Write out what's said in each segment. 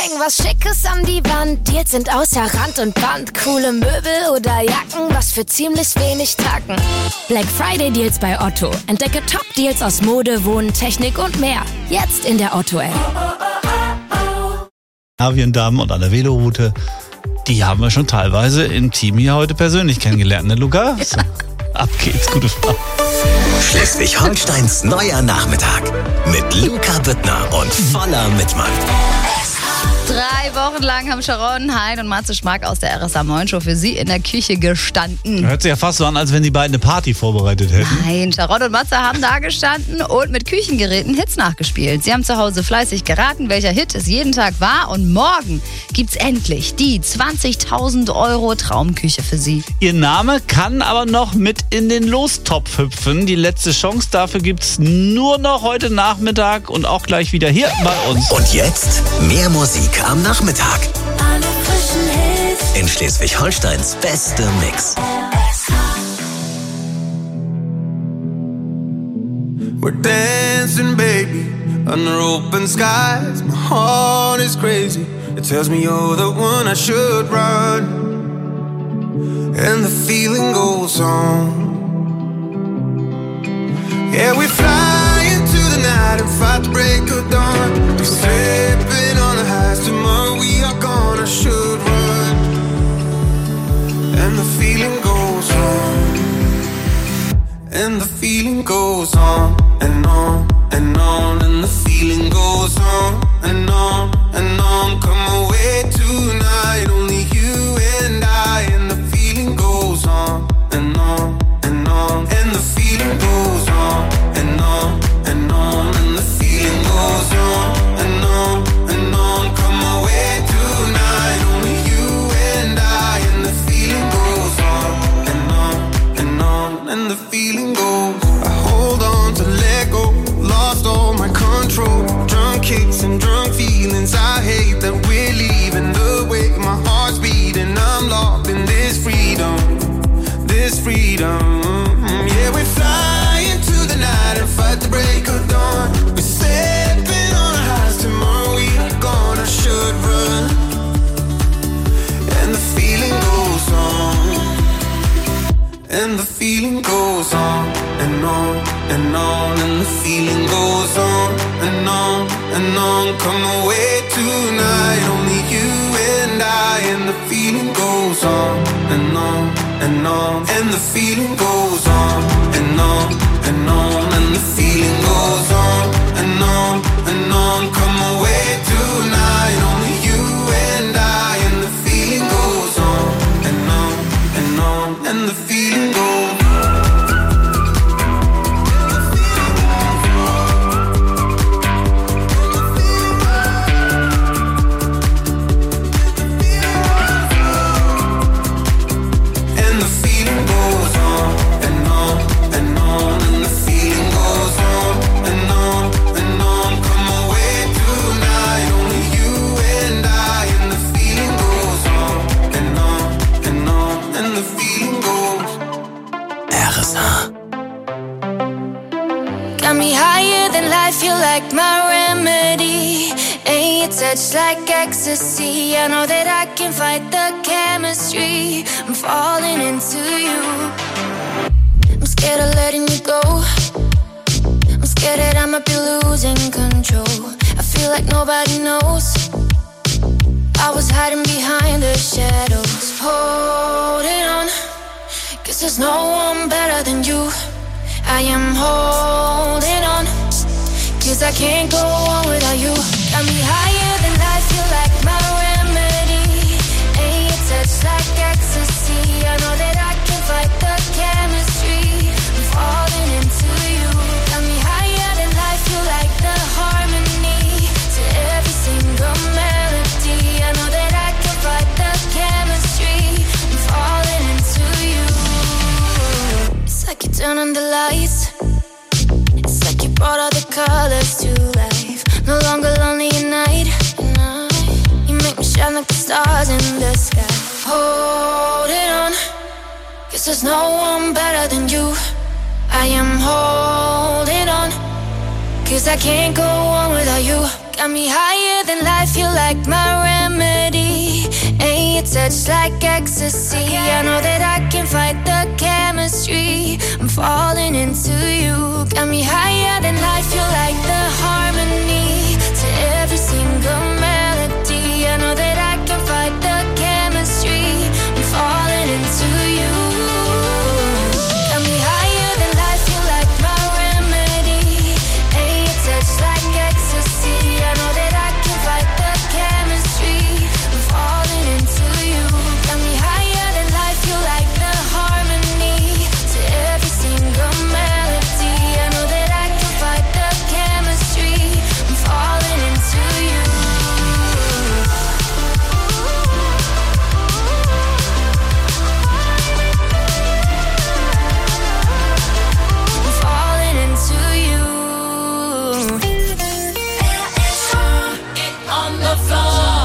häng was Schickes an die Wand. Deals sind außer Rand und Band. Coole Möbel oder Jacken, was für ziemlich wenig Tacken. Black Friday Deals bei Otto. Entdecke Top-Deals aus Mode, Wohnen, Technik und mehr. Jetzt in der Otto-App. Damen und an der Veloroute, die haben wir schon teilweise im Team hier heute persönlich kennengelernt, ne Luca? So, ab geht's, gute Frau. Schleswig-Holsteins neuer Nachmittag mit Luca Büttner und voller Mitmann. 3 Wochen lang haben Sharon, Hein und Matze Schmack aus der RSA Moin Show für Sie in der Küche gestanden. Hört sich ja fast so an, als wenn die beiden eine Party vorbereitet hätten. Nein, Sharon und Matze haben da gestanden und mit Küchengeräten Hits nachgespielt. Sie haben zu Hause fleißig geraten, welcher Hit es jeden Tag war. Und morgen gibt's endlich die 20.000 Euro Traumküche für Sie. Ihr Name kann aber noch mit in den Lostopf hüpfen. Die letzte Chance dafür gibt's nur noch heute Nachmittag und auch gleich wieder hier bei uns. Und jetzt mehr Musik am Nachmittag. Alle frischen Hits. In Schleswig-Holsteins beste Mix. We're dancing, baby, under open skies. My heart is crazy. It tells me you're the one I should run. And the feeling goes on. Yeah, we fly into the night and fight the break of dawn. We're slipping on the highs. Tomorrow we are gonna should run. And the feeling goes on. And the feeling goes on and on and on. And the feeling goes on and on and on. Come away tonight, only you and I. And the feeling goes on and on and on. And the feeling goes on and on and on. And the feeling goes on and on and on. Come away tonight, only you and I. And the feeling goes on and on and on. And the feeling goes. I hold on to let go. Lost all my control. Drunk kicks and drunk feelings. I hate that we're leaving the way my heart's beating. I'm locked in this freedom. This freedom. Yeah, we fly into the night and fight the break of dawn. We're stepping on our highs. Tomorrow we are gonna should run. And the feeling goes on. And the feeling goes on and on and on. And the feeling goes on and on and on. Come away tonight, only you and I. And the feeling goes on and on and on. And the feeling goes on and on and on. And the feeling goes on and on and on. Come away tonight, only you and I. And the feeling goes on and on and on. And the feeling goes. Got me higher than life, you're like my remedy. And your touch like ecstasy. I know that I can fight the chemistry. I'm falling into you. I'm scared of letting you go. I'm scared that I might be losing control. I feel like nobody knows. I was hiding behind the shadows, holding on. Guess there's no one better than you. I am holding on, cause I can't go on without you. Got me higher than life, you're like my remedy. And your touch like ecstasy. I know that I can fight the chemistry. I'm falling into you. Got me higher than life, you're like the harmony to every single melody. I know that I can fight the chemistry. I'm falling into you. It's like you turn on the lights. It's like you brought all the colors to life. No longer lonely at night. You make me shine like the stars in the sky. Holding on, guess there's no one better than you. I am holding on, cause I can't go on without you. Got me higher than life, you're like my remedy. And your touch like ecstasy. I know that I can fight the chemistry. I'm falling into you. Got me higher than life, you're like the harmony to every single melody. I know that I can fight the chemistry. I'm falling into you. Got me higher than life, you're like my remedy. And your touch like ecstasy. I know that I can fight the chemistry. I'm falling into you. Got me higher than life, you're like the harmony to every single melody. I know that I can fight the chemistry. I'm falling into you. I'm falling into you. Get on the floor.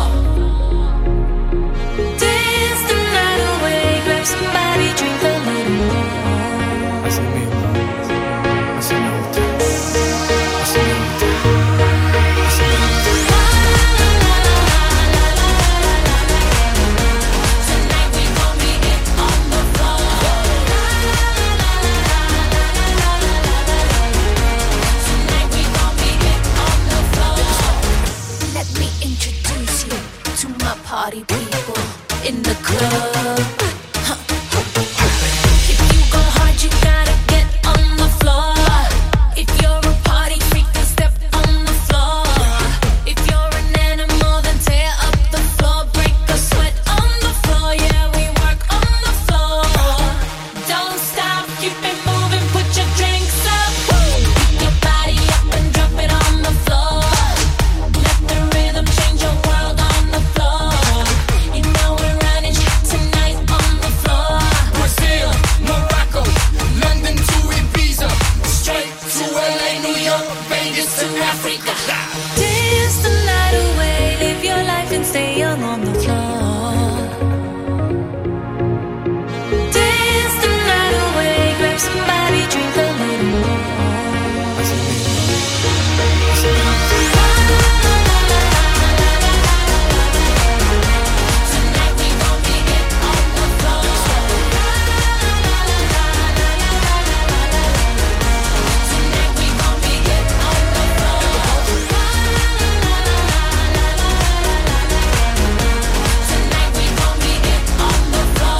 Dance the night away. Grab somebody, drink a little more. Así mismo, así me gusta, así me gusta, así me gusta. Tonight we gon' be it on the floor. Tonight we gon' be it on the floor. Let me introduce you to my party people in the club. If you go hard, you gotta get on the floor. If you're a party freak, then step on the floor. If you're an animal, then tear up the floor. Break a sweat on the floor. Yeah, we work on the floor. Don't stop, keep it moving, put your drinks up. Pick your body up and drop it on the floor. Let the rhythm change your world on the floor. You know we're running tonight on the floor. Brazil, Morocco, London to Ibiza, straight to LA, New York, Vegas to Africa. Dance the night away, live your life and stay young on the floor. Dance the night away, grab somebody, drink a little more. Así mismo, así me gusta. Tonight we gon' be it on the floor. Tonight we gon' be it on the floor. Tonight we gon' be it on the floor.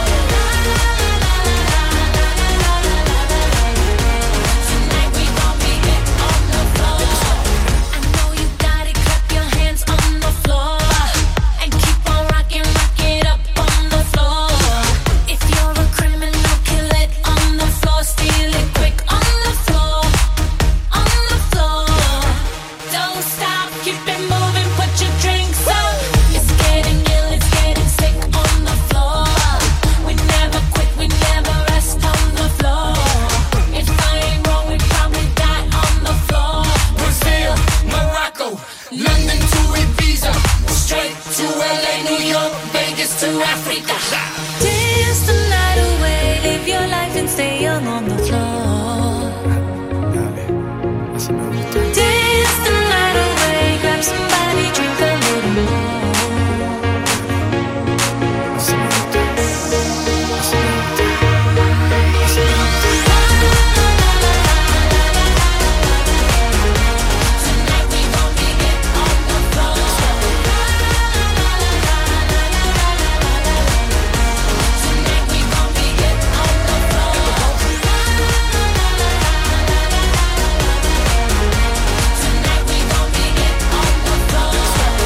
Tonight we gon' be it on the floor. I know you got it, clap your hands on the floor. And keep on rocking, rock it up on the floor. If you're a criminal, kill it on the floor. Steal it quick on the floor. On the floor. Don't stop, keep it moving, put your drinks up. It's getting ill, it's getting sick on the floor. We never quit, we never rest on the floor. If I ain't wrong, we probably die on the floor. Brazil, Morocco, London to Ibiza, straight to LA, New York, Vegas to Africa. Dance the night away, live your life and stay young on the floor. Dale, así me gusta. Dance the night away, grab somebody, drink a little more. Así me gusta, así me gusta, así me gusta. Tonight we gon' be it on the floor. Tonight we gon' be it on the floor. Tonight we gon' be it on the floor.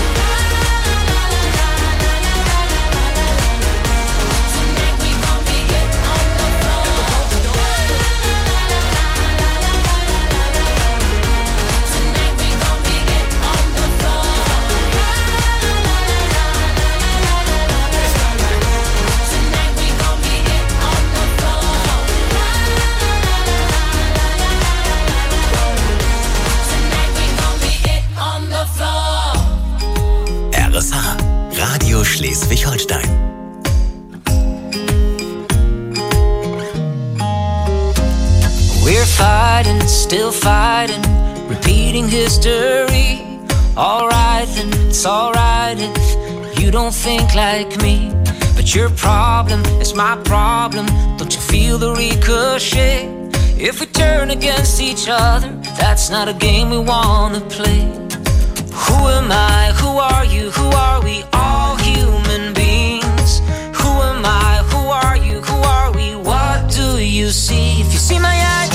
Tonight we gon' be it on the floor. Tonight we gon' be it on the floor. Tonight we gon' be it on the floor. Tonight we gon' be it on the floor. RSH, Radio Schleswig-Holstein. We're fighting, still fighting, repeating history. Alright then, it's alright if you don't think like me. But your problem is my problem. Don't you feel the ricochet? If we turn against each other, that's not a game we wanna play. Who am I? Who are you? Who are we? All human beings. Who am I? Who are you? Who are we? What do you see? If you see my ID,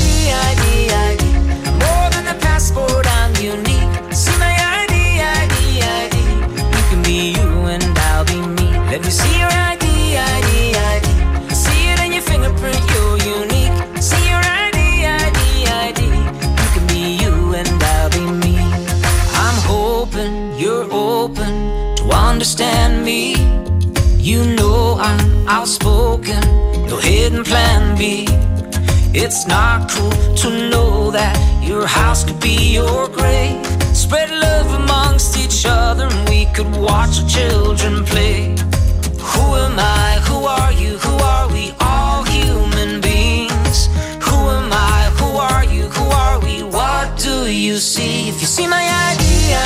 more than a passport, I'm unique. See my ID, you can be you and I'll be me. Let me see your ID. See it in your fingerprint, you're unique. See your ID. You can be you and I'll be me. I'm hoping you're open to understand me. You know I'm outspoken, no hidden plan B. It's not cool to know that your house could be your grave. Spread love amongst each other and we could watch our children play. Who am I? Who are you? Who are we? All human beings. Who am I? Who are you? Who are we? What do you see? If you see my ID,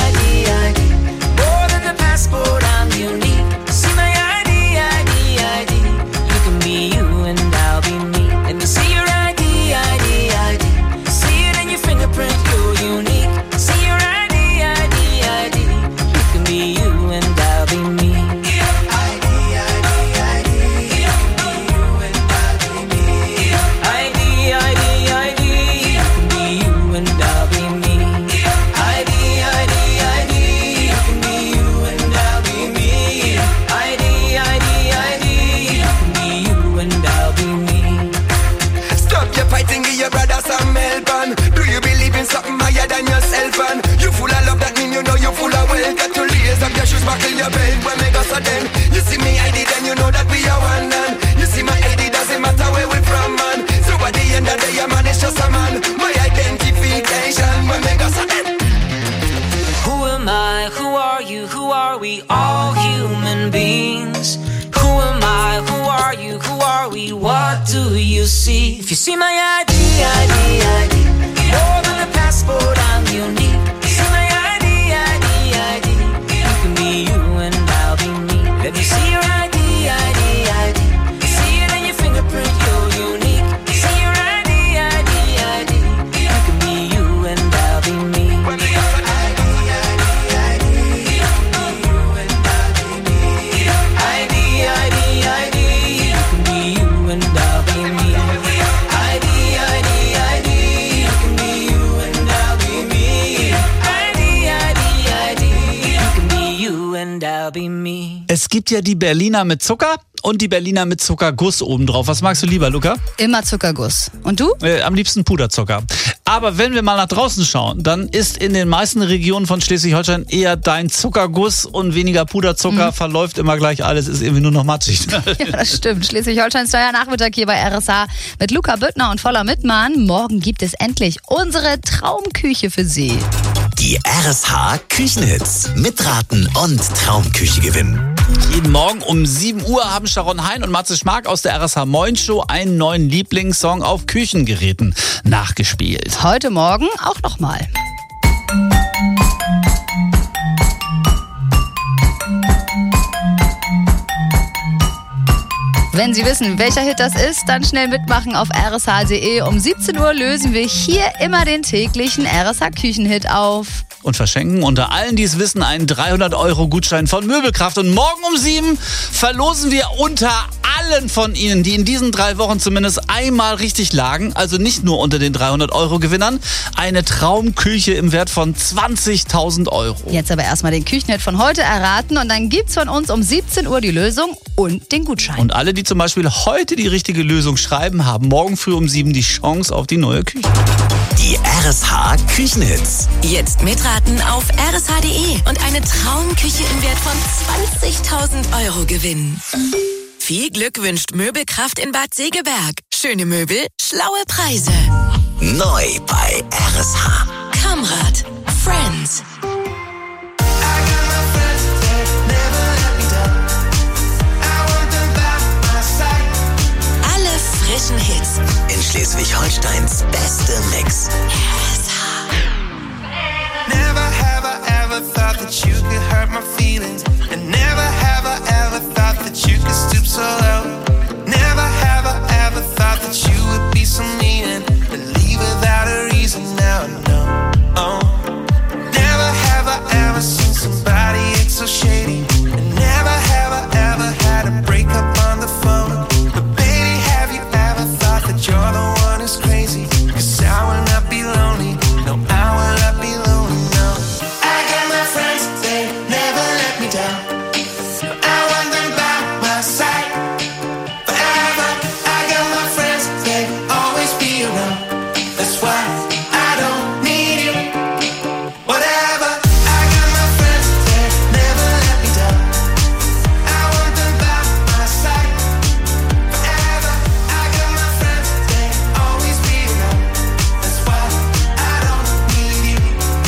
more than a passport, I'm unique. See my ID, you can be you and I'll be me. Let me see your ID. See it in your fingerprint, you're unique. See your ID. You can be you and I'll be me. Do you believe in something higher than yourself? And you full of love, that mean you know you full of wealth. Got to lace up your shoes, buckle your belt. When we go so then, you see me ID, then you know that we are one. And you see my ID, doesn't matter where we from, man. So at the end of the day, a man is just a man. My identification, when we go so then. Who am I? Who are you? Who are we? All human beings. Who am I? Who are you? Who are we? What do you see? If you see my ID, more than a passport, I'm unique. See my ID, you can be you and I'll be me. Let me see your ID. See it in your fingerprint, you're unique. See your ID, you can be you and I'll be me. Es gibt ja die Berliner mit Zucker und die Berliner mit Zuckerguss obendrauf. Was magst du lieber, Luca? Immer Zuckerguss. Und du? Am liebsten Puderzucker. Aber wenn wir mal nach draußen schauen, dann ist in den meisten Regionen von Schleswig-Holstein eher dein Zuckerguss und weniger Puderzucker. Verläuft immer gleich alles, ist irgendwie nur noch matschig. Ja, das stimmt. Schleswig-Holsteins neuer Nachmittag hier bei RSH mit Luca Büttner und Voller Mitmann. Morgen gibt es endlich unsere Traumküche für Sie. Die RSH Küchenhits. Mitraten und Traumküche gewinnen. Jeden Morgen um 7 Uhr haben Sharon Hein und Matze Schmark aus der RSH Moin Show einen neuen Lieblingssong auf Küchengeräten nachgespielt. Heute Morgen auch nochmal. Wenn Sie wissen, welcher Hit das ist, dann schnell mitmachen auf rsh.de. Um 17 Uhr lösen wir hier immer den täglichen RSH-Küchenhit auf. Und verschenken unter allen, die es wissen, einen 300-Euro-Gutschein von Möbelkraft. Und morgen um 7 verlosen wir unter allen von Ihnen, die in diesen 3 Wochen zumindest einmal richtig lagen, also nicht nur unter den 300-Euro-Gewinnern, eine Traumküche im Wert von 20.000 Euro. Jetzt aber erstmal den Küchenhit von heute erraten und dann gibt's von uns um 17 Uhr die Lösung und den Gutschein. Und alle, die zum Beispiel heute die richtige Lösung schreiben, haben morgen früh um 7 die Chance auf die neue Küche. Die RSH Küchenhits. Jetzt mitraten auf rsh.de und eine Traumküche im Wert von 20.000 Euro gewinnen. Viel Glück wünscht Möbelkraft in Bad Segeberg. Schöne Möbel, schlaue Preise. Neu bei RSH. Kamrat, Friends. Alle frischen Hits. In Schleswig-Holsteins beste Mix. Never have I ever thought down. I want them by my side forever. I got my friends, they always be around. That's why I don't need you. Whatever, I got my friends, they never let me down. I want them by my side forever. I got my friends, they always be around. That's why I don't need you.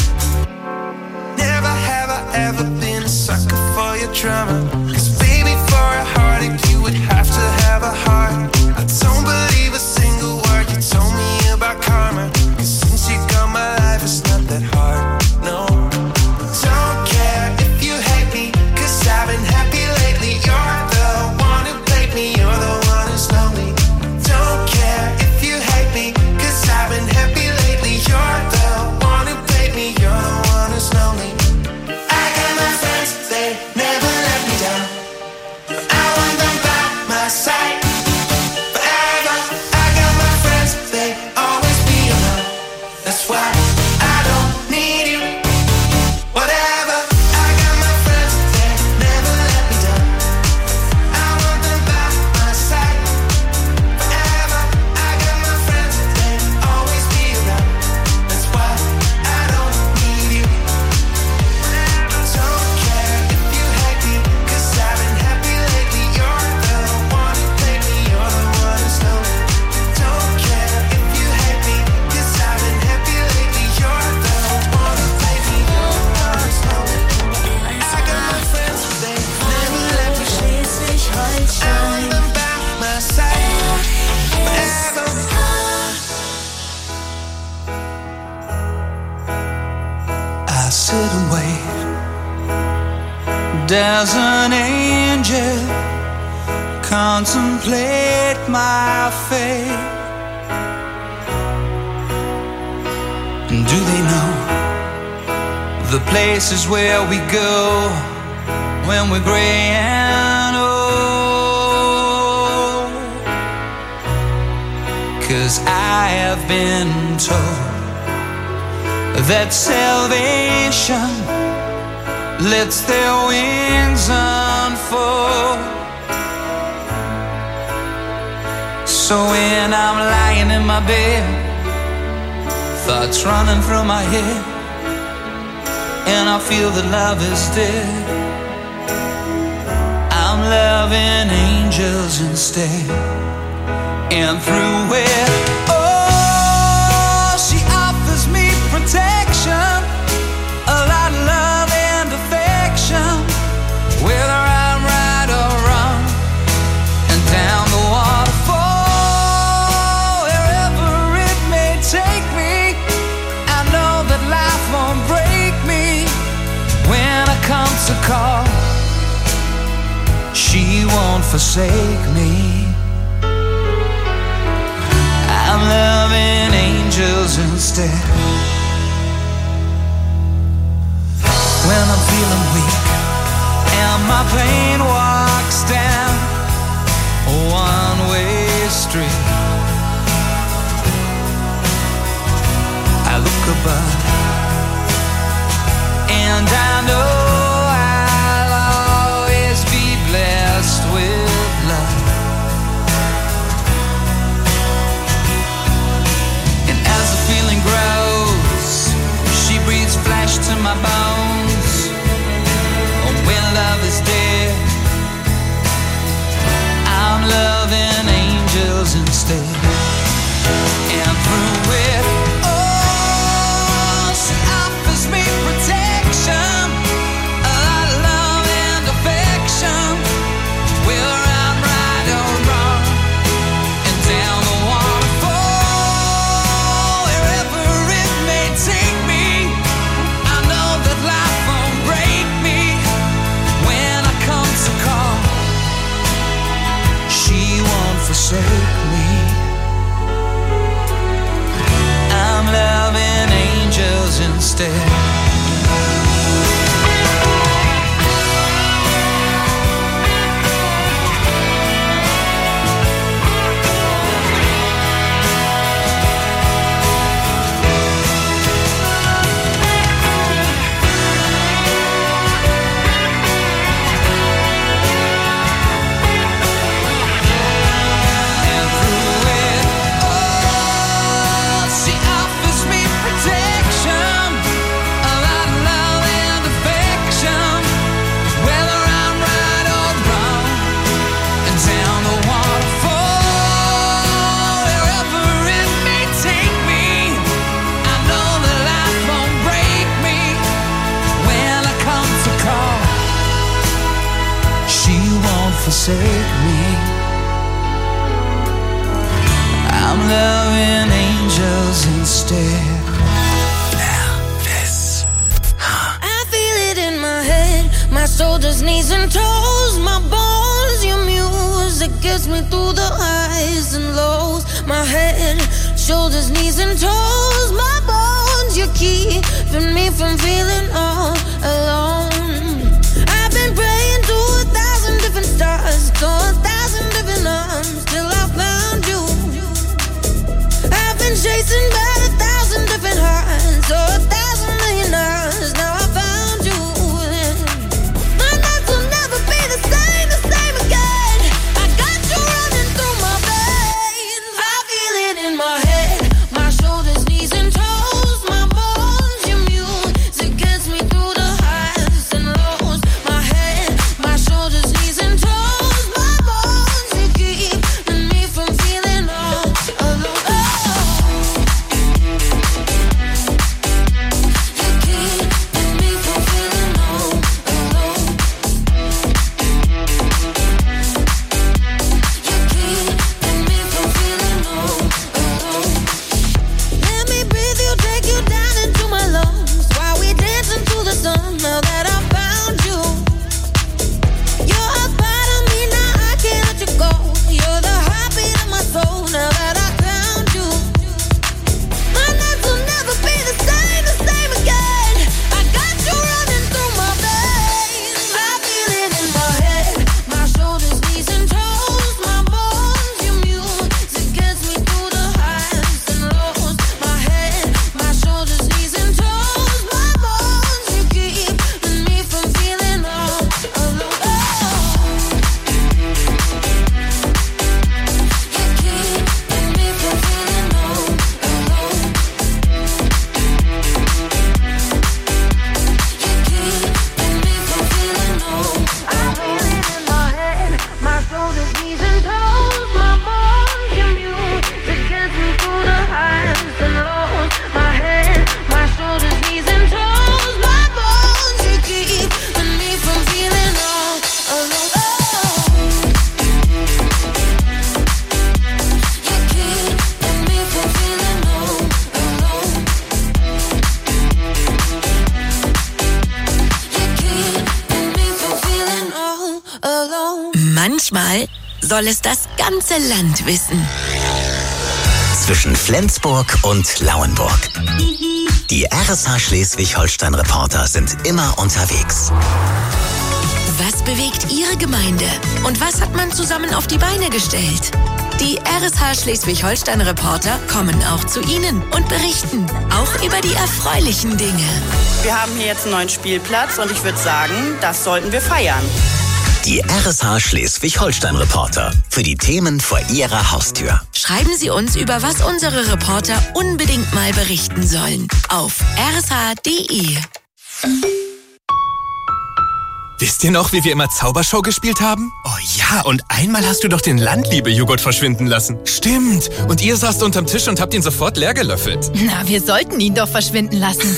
Never have I ever been a sucker for your drama. 'Cause baby, for a heartache, you would have to have a heart. I don't believe a single word you told me about karma. 'Cause since you got my life, it's not that hard, no. Don't care if you hate me, 'cause I've been happy lately. You're the one who played me, you're the one who's lonely. Don't care if you hate me, 'cause I've been happy lately. You're the one who played me, you're the one who's lonely. I got my friends, they never let me down. I want them by my side forever. I got my friends, they always be around. That's why I don't need you. Whatever, I got my friends, they never let me down. I want them by my side forever. I got my friends, they always be around. That's why I don't need you. Don't care if you hate me, 'cause I've been happy lately. You're the one who played me, you're the one who's lonely. Don't care if you hate me, 'cause I've been happy lately. You're the one who played me, you're the one who's lonely. I got my friends, they never let me down. I want them by my side forever. I sit and wait. Does an angel contemplate my fate? And do they know the places where we go when we're gray and old? 'Cause I have been told that salvation lets their wings unfold. So when I'm lying in my bed, thoughts running through my head, and I feel that love is dead, I'm loving angels instead. And through it, oh, she offers me protection, a lot of love and affection, whether I'm right or wrong, and down the waterfall, wherever it may take me, I know that life won't break me. When I come to call, she won't forsake me. I'm loving angels instead. When I'm feeling weak and my pain walks down a one-way street, I look above and I know I'll always be blessed with love. And as the feeling grows, she breathes flesh to my bones. Oh, when love is dead, I'm loving angels instead. And through it, oh, she offers me protection, forsake me. I'm loving angels instead. Elvis. I feel it in my head, my shoulders, knees and toes, my bones, your music gets me through the highs and lows. My head, shoulders, knees and toes, my bones, you're keeping me from feeling all alone. I've been praying to 1,000 different stars, to 1,000 different arms, till I found you. I've been chasing by 1,000 different hearts, so 1,000 million hours. Now I found you. My nights will never be the same again. I got you running through my veins. I feel it in my head, my shoulders, knees and toes, my bones, your music gets me through the highs and lows. My head, my shoulders, knees and toes, my bones, you keeping me from feeling all alone. Let me breathe you, take you down into my lungs while we dance into the sun. Now that I found you, you're a part of me, now I can't let you go. You're the heartbeat of my soul. Now that I found you, my nights will never be the same again. I got you running through my veins. I feel it in my head, my shoulders, knees and toes, my bones, your music gets me through the highs and lows. My head, my shoulders, knees and toes, my bones, you keeping me from feeling all alone. You're keeping me from feeling all alone. You're keeping me from feeling all. I feel it in my head, my shoulders, knees and toes, my bones, your music gets me through the highs and lows. My head, my shoulders, knees and toes, my bones, you keeping me from feeling all alone. You're keeping me from feeling all alone. You're keeping me from feeling all alone. Manchmal soll es das ganze Land wissen. Zwischen Flensburg und Lauenburg. Die RSH Schleswig-Holstein-Reporter sind immer unterwegs. Was bewegt Ihre Gemeinde? Und was hat man zusammen auf die Beine gestellt? Die RSH Schleswig-Holstein-Reporter kommen auch zu Ihnen und berichten auch über die erfreulichen Dinge. Wir haben hier jetzt einen neuen Spielplatz und ich würde sagen, das sollten wir feiern. Die RSH Schleswig-Holstein-Reporter für die Themen vor Ihrer Haustür. Schreiben Sie uns, über was unsere Reporter unbedingt mal berichten sollen. Auf rsh.de. Wisst ihr noch, wie wir immer Zaubershow gespielt haben? Oh ja, und einmal hast du doch den Landliebe-Joghurt verschwinden lassen. Stimmt. Und ihr saßt unterm Tisch und habt ihn sofort leer gelöffelt. Na, wir sollten ihn doch verschwinden lassen.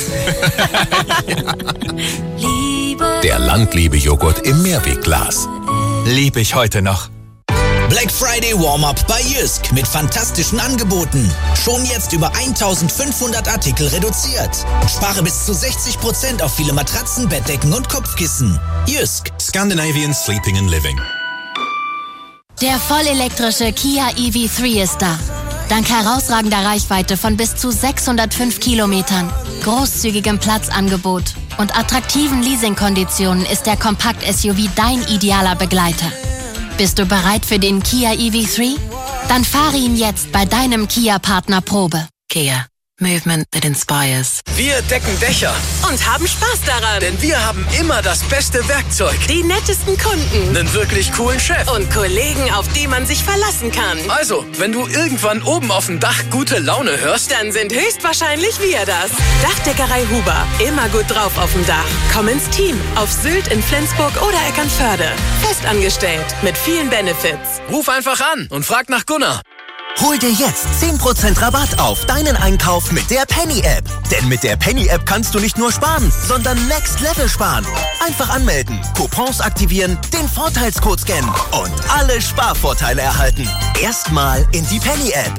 Der Landliebe-Joghurt im Mehrwegglas. Liebe ich heute noch. Black Friday Warm-Up bei Jysk mit fantastischen Angeboten. Schon jetzt über 1500 Artikel reduziert. Spare bis zu 60% auf viele Matratzen, Bettdecken und Kopfkissen. Jysk. Scandinavian Sleeping and Living. Der vollelektrische Kia EV3 ist da. Dank herausragender Reichweite von bis zu 605 Kilometern, großzügigem Platzangebot und attraktiven Leasingkonditionen ist der Kompakt-SUV dein idealer Begleiter. Bist du bereit für den Kia EV3? Dann fahre ihn jetzt bei deinem Kia-Partner Probe. Kia. Movement that inspires. Wir decken Dächer. Und haben Spaß daran. Denn wir haben immer das beste Werkzeug. Die nettesten Kunden. Einen wirklich coolen Chef. Und Kollegen, auf die man sich verlassen kann. Also, wenn du irgendwann oben auf dem Dach gute Laune hörst, dann sind höchstwahrscheinlich wir das. Dachdeckerei Huber. Immer gut drauf auf dem Dach. Komm ins Team. Auf Sylt, in Flensburg oder Eckernförde. Festangestellt. Mit vielen Benefits. Ruf einfach an und frag nach Gunnar. Hol dir jetzt 10% Rabatt auf deinen Einkauf mit der Penny-App. Denn mit der Penny-App kannst du nicht nur sparen, sondern Next Level sparen. Einfach anmelden, Coupons aktivieren, den Vorteilscode scannen und alle Sparvorteile erhalten. Erstmal in die Penny-App.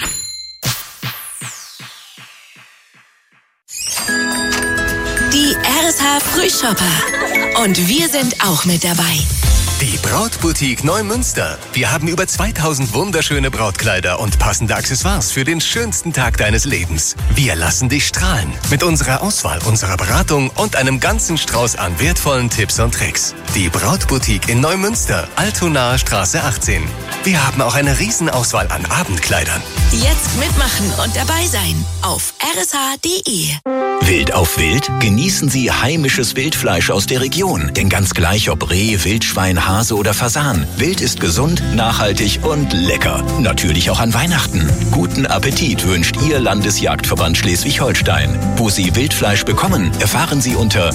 Die RSH Frühshopper. Und wir sind auch mit dabei. Die Brautboutique Neumünster. Wir haben über 2000 wunderschöne Brautkleider und passende Accessoires für den schönsten Tag deines Lebens. Wir lassen dich strahlen mit unserer Auswahl, unserer Beratung und einem ganzen Strauß an wertvollen Tipps und Tricks. Die Brautboutique in Neumünster, Altonaer Straße 18. Wir haben auch eine Riesenauswahl an Abendkleidern. Jetzt mitmachen und dabei sein auf rsh.de. Wild auf Wild? Genießen Sie heimisches Wildfleisch aus der Region. Denn ganz gleich ob Reh, Wildschwein, Hase oder Fasan. Wild ist gesund, nachhaltig und lecker. Natürlich auch an Weihnachten. Guten Appetit wünscht Ihr Landesjagdverband Schleswig-Holstein. Wo Sie Wildfleisch bekommen, erfahren Sie unter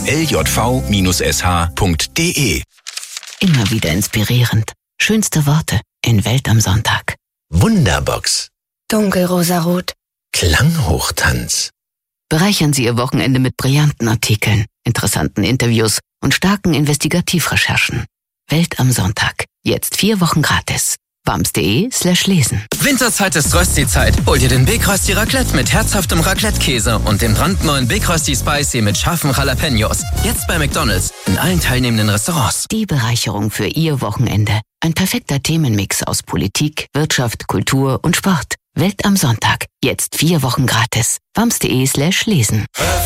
ljv-sh.de. Immer wieder inspirierend. Schönste Worte in Welt am Sonntag. Wunderbox. Dunkelrosarot. Klanghochtanz. Bereichern Sie Ihr Wochenende mit brillanten Artikeln, interessanten Interviews und starken Investigativrecherchen. Welt am Sonntag. Jetzt 4 Wochen gratis. wams.de/lesen. Winterzeit ist Rösti-Zeit. Hol dir den Big Rösti Raclette mit herzhaftem Raclette-Käse und den brandneuen Big Rösti Spicy mit scharfen Jalapenos. Jetzt bei McDonald's in allen teilnehmenden Restaurants. Die Bereicherung für Ihr Wochenende. Ein perfekter Themenmix aus Politik, Wirtschaft, Kultur und Sport. Welt am Sonntag. Jetzt 4 Wochen gratis. wams.de/lesen.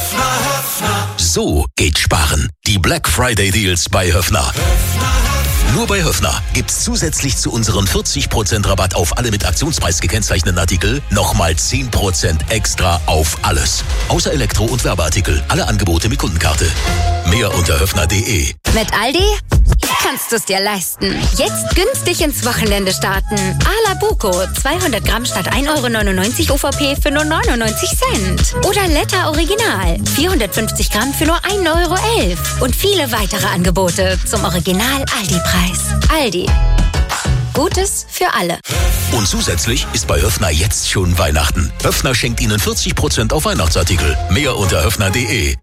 So geht Sparen. Die Black Friday Deals bei Höffner. Nur bei Höffner gibt's zusätzlich zu unseren 40% Rabatt auf alle mit Aktionspreis gekennzeichneten Artikel nochmal 10% extra auf alles. Außer Elektro- und Werbeartikel. Alle Angebote mit Kundenkarte. Mehr unter höffner.de. Mit Aldi kannst du es dir leisten. Jetzt günstig ins Wochenende starten. A la Buco, 200 Gramm statt 1,99 € UVP für nur 99 Cent. Oder Letta Original, 450 Gramm für nur 1,11 € Und viele weitere Angebote zum Original Aldi-Preis. Aldi. Gutes für alle. Und zusätzlich ist bei Höffner jetzt schon Weihnachten. Höffner schenkt Ihnen 40% auf Weihnachtsartikel. Mehr unter höffner.de.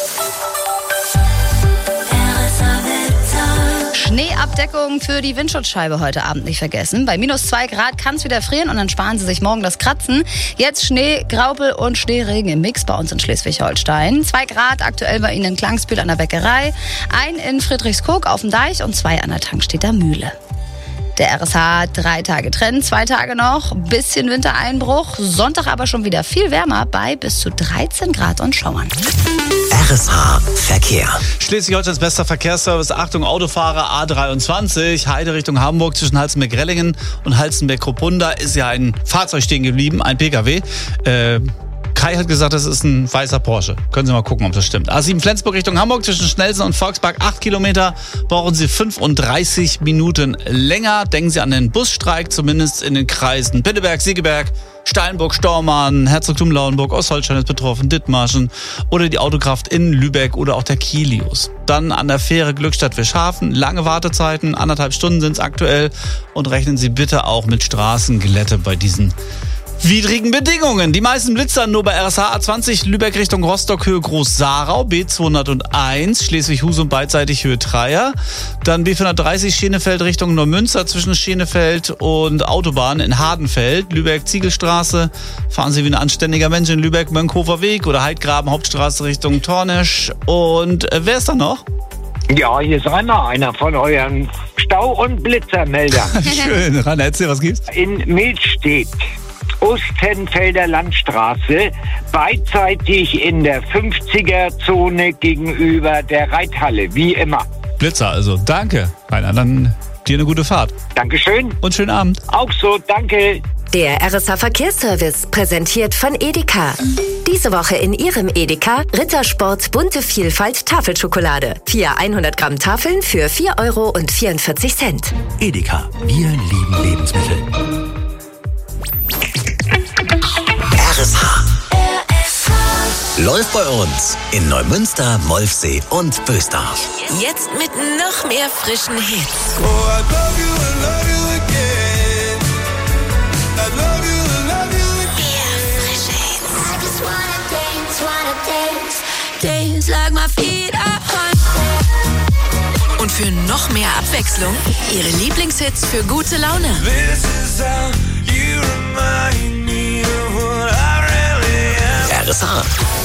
Schneeabdeckung für die Windschutzscheibe heute Abend nicht vergessen. Bei minus 2 Grad kann es wieder frieren und dann sparen Sie sich morgen das Kratzen. Jetzt Schnee, Graupel und Schneeregen im Mix bei uns in Schleswig-Holstein. 2 Grad aktuell bei Ihnen in Klangsbühl an der Bäckerei, 1 in Friedrichskoog auf dem Deich und 2 an der Tankstädter Mühle. Der RSH 3 Tage Trend, 2 Tage noch, bisschen Wintereinbruch. Sonntag aber schon wieder viel wärmer bei bis zu 13 Grad und Schauern. RSH Verkehr. Schleswig-Holsteins bester Verkehrsservice. Achtung, Autofahrer A23, Heide Richtung Hamburg zwischen Halstenberg-Rellingen und Halstenberg-Kruppunda ist ja ein Fahrzeug stehen geblieben, ein PKW. Kai hat gesagt, das ist ein weißer Porsche. Können Sie mal gucken, ob das stimmt. A7 Flensburg Richtung Hamburg zwischen Schnelsen und Volkspark 8 Kilometer. Brauchen Sie 35 Minuten länger. Denken Sie an den Busstreik, zumindest in den Kreisen Pinneberg, Siegeberg, Steinburg, Stormarn, Herzogtum Lauenburg, Ostholstein ist betroffen, Dithmarschen oder die Autokraft in Lübeck oder auch der Kilius. Dann an der Fähre Glückstadt-Wischhafen. Lange Wartezeiten, 1,5 Stunden sind es aktuell. Und rechnen Sie bitte auch mit Straßenglätte bei diesen widrigen Bedingungen. Die meisten Blitzer nur bei RSH A20 Lübeck Richtung Rostock Höhe Groß-Sarau, B201 Schleswig-Husum beidseitig Höhe Treier. Dann B430 Schenefeld Richtung Neumünster zwischen Schenefeld und Autobahn in Hardenfeld. Lübeck Ziegelstraße. Fahren Sie wie ein anständiger Mensch in Lübeck Mönckofer Weg oder Heidgraben Hauptstraße Richtung Tornesch. Und wer ist da noch? Ja, hier ist Rainer, einer von euren Stau- und Blitzermeldern. Schön, Rainer, erzähl, was gibt's? In Milstedt. Ostenfelder Landstraße, beidseitig in der 50er-Zone gegenüber der Reithalle, wie immer. Blitzer also. Danke, Rainer. Dann dir eine gute Fahrt. Dankeschön. Und schönen Abend. Auch so, danke. Der RSH Verkehrsservice, präsentiert von Edeka. Diese Woche in Ihrem Edeka Rittersport bunte Vielfalt Tafelschokolade. 4 100 Gramm Tafeln für 4,44 €. Edeka, wir lieben Lebensmittel. RSH. Läuft bei uns in Neumünster, Molfsee und Bösdorf. Jetzt mit noch mehr frischen Hits. Oh, I love you again. I love you. It's like my feet are hot. Und für noch mehr Abwechslung, ihre Lieblingshits für gute Laune. This is how you remind me of what I really am. RSA.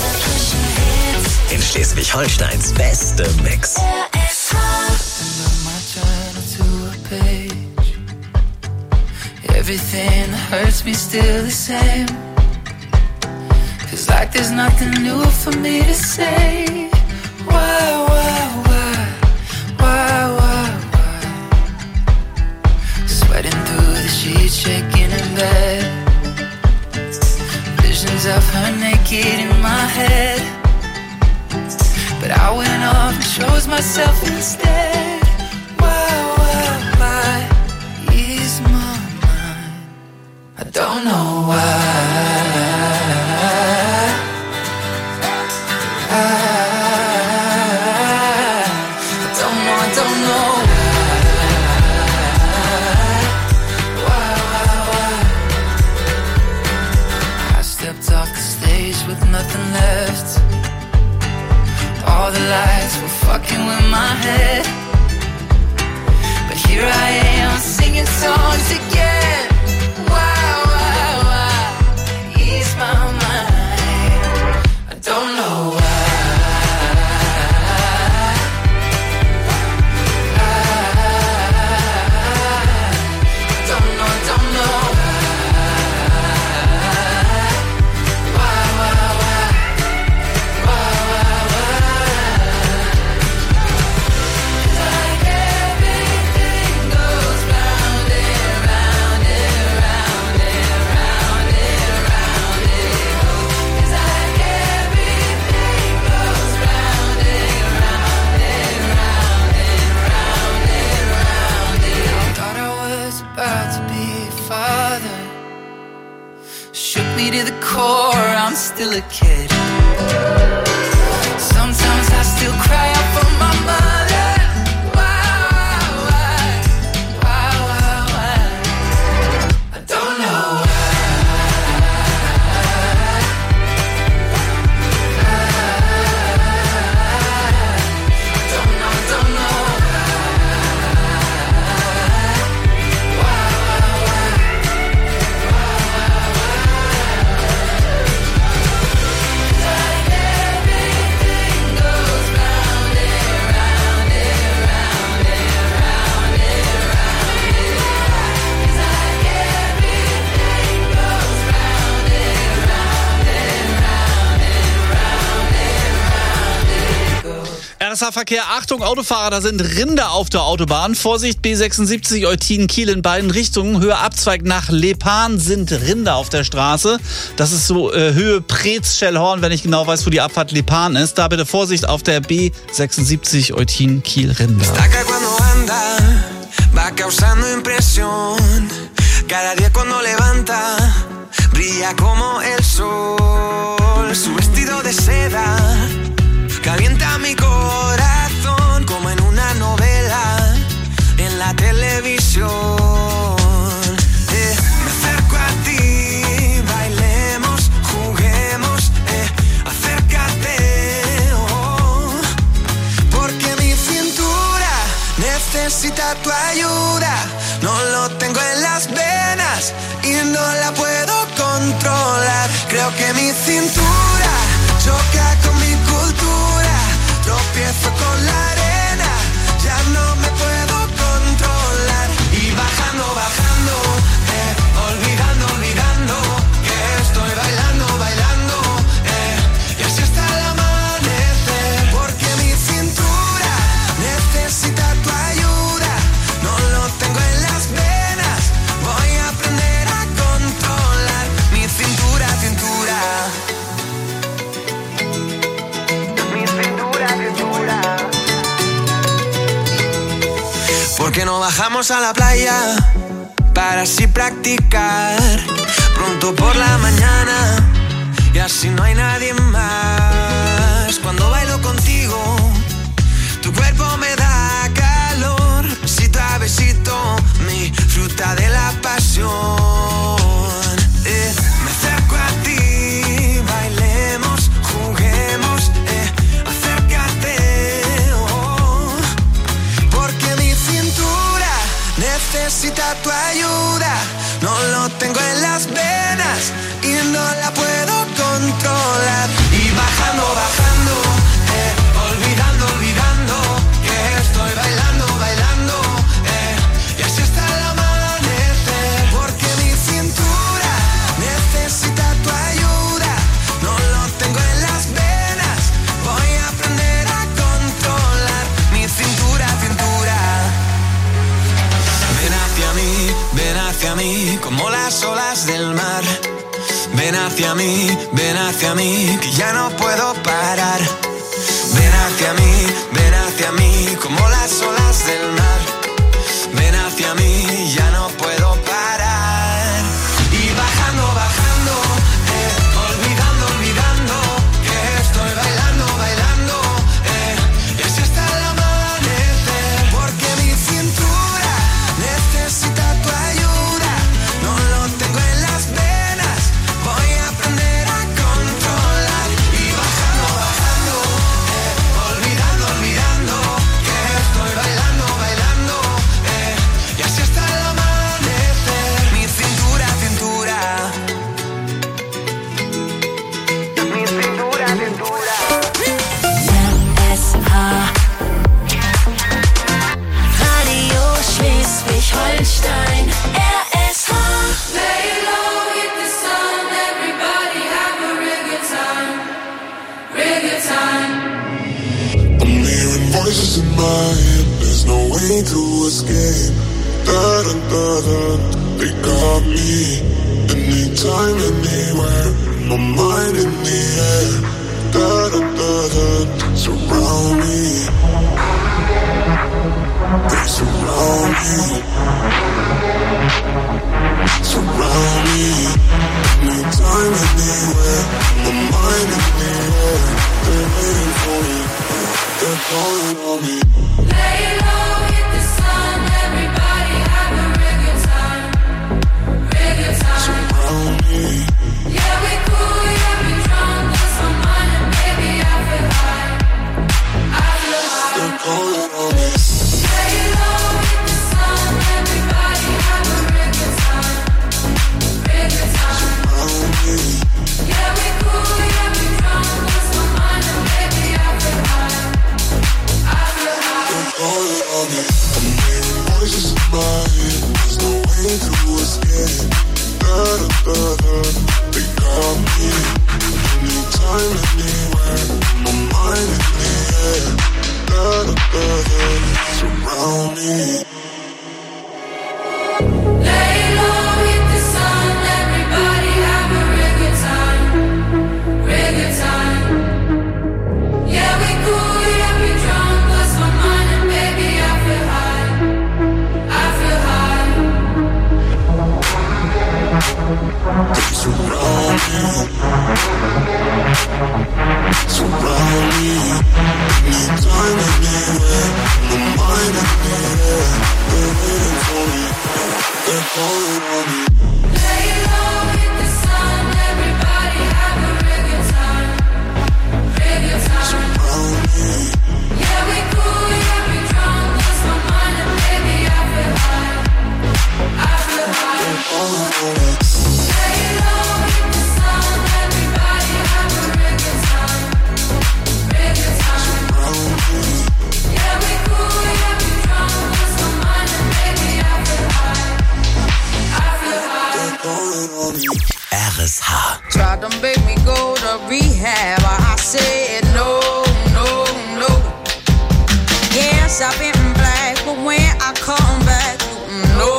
In Schleswig-Holsteins beste Mix. Everything that hurts me still the same. Feels like there's nothing new for me to say. Why? Sweating through the sheets, shaking in bed. Visions of her naked in my head. But I went off and chose myself instead. Why? Ease my mind. I don't know why. I don't know why. I stepped off the stage with nothing left. All the lights were fucking with my head. But here I am singing songs again. Why? Ease my mind. I don't know why. To the core, I'm still a kid. Sometimes I still cry out for my mother. Why? I don't know don't know. RSA-Verkehr, Achtung, Autofahrer, da sind Rinder auf der Autobahn. Vorsicht, B76, Eutin-Kiel in beiden Richtungen. Höhe Abzweig nach Lepan sind Rinder auf der Straße. Das ist so Höhe Preetz-Schellhorn, wenn ich genau weiß, wo die Abfahrt Lepan ist. Da bitte Vorsicht auf der B76, Eutin-Kiel Rinder. Va causando impresión. Cada día cuando levanta, brilla como el sol. Su vestido de seda calienta mi corazón como en una novela en la televisión. Me acerco a ti, bailemos, juguemos, acércate, porque mi cintura necesita tu ayuda. No lo tengo en las venas y no la puedo controlar. Creo que mi cintura choca con mi cultura. Tropiezo con la arena, ya no me puedo controlar. Y bajando, olvidando que estoy bailando, y así hasta el amanecer. Porque mi cintura necesita tu ayuda. No lo tengo en las venas, voy a aprender a controlar mi cintura. Porque no bajamos a la playa para así practicar pronto por la mañana y así no hay nadie más. Cuando bailo contigo, tu cuerpo me da calor. Besito a besito, mi fruta de la pasión. Me acerco a ti, bailemos, juguemos, acércate. necesita tu ayuda. No lo tengo en las venas y no la puedo controlar. Y bajando, olvidando, que estoy bailando, y así hasta el amanecer. Porque mi cintura necesita tu ayuda. No lo tengo en las venas, voy a aprender a controlar mi cintura. Ven hacia mí, como las olas del mar. Ven hacia mí, que ya no puedo parar. Ven hacia mí, como las olas del mar. Ven hacia mí, ya no puedo parar. Y bajando, olvidando, que estoy bailando, y así hasta el amanecer. Porque mi cintura necesita tu ayuda. No lo tengo en las venas, voy a aprender a controlar. Y bajando, olvidando, que estoy bailando, y así hasta el amanecer. Mi cintura. Radio Schleswig-Holstein, RSH. Lay low, hit the sun, everybody have a real good time. I'm hearing voices in my head, there's no way to escape. They got me. Anytime, anywhere, my mind in the air. Surround me. They surround me. Anytime, anywhere, my mind in the air. They're waiting for me. They're calling on me. Lay low, hit the sun, everybody have a real good time. Surround me. Yeah, we cool, yeah, we drunk, lost my mind, and baby, I feel high. They're calling on me. Lay low, hit the sun, everybody have a real good time. Surround me. Yeah, we cool, yeah, we drunk, lost my mind, and baby, I feel high. They're calling on me. I'm hearing voices in my head, there's no way to escape. They got me. Anytime, anywhere, my mind in the air. Surround me. Lay low, hit the sun, everybody have a real good time. Yeah, we cool, yeah, we drunk, lost my mind, and baby, I feel high. Surround me. Anytime, anywhere, my mind in the air. They're waiting for me. They're calling on me. Lay low, hit the sun, everybody have a real good time. Surround me. Yeah, we cool, yeah, we drunk, lost my mind, and baby, I feel high. They're calling on me. Lay low, hit the sun, everybody have a real good time. Surround me. Yeah, we cool, yeah, we drunk, lost my mind, and baby, I feel high. They're calling on me. RSH. Tried to make me go to rehab. I said no. Yes, I've been black, but when I come back, no.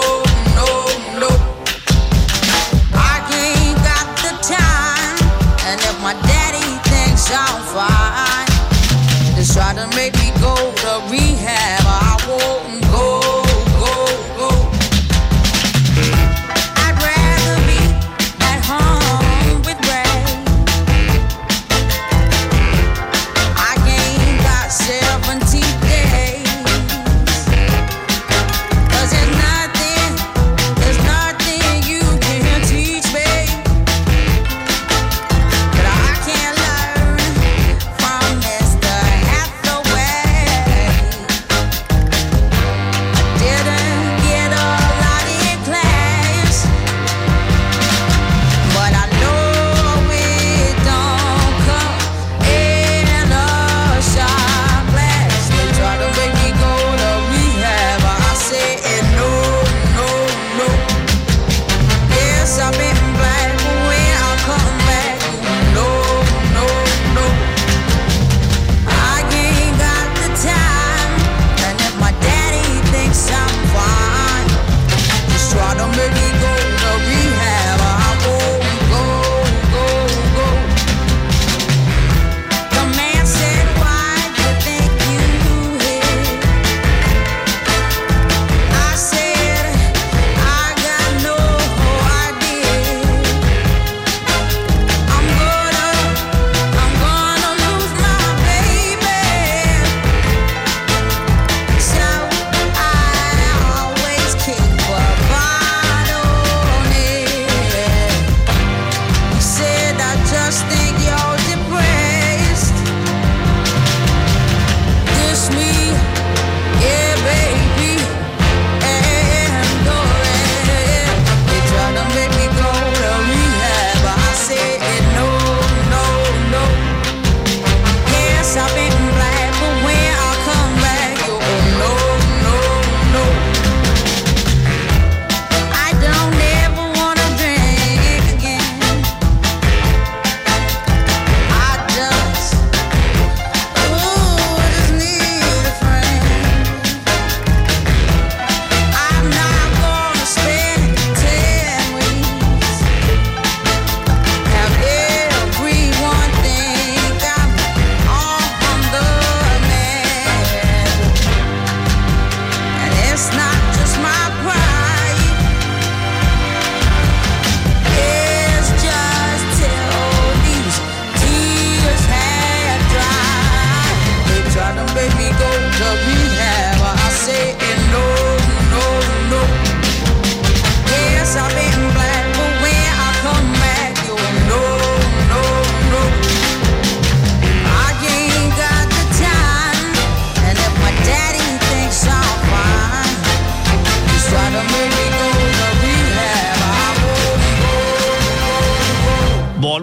I ain't got the time, and if my daddy thinks I'm fine, just try to make me go to rehab. I won't go. I'd rather be at home with Ray.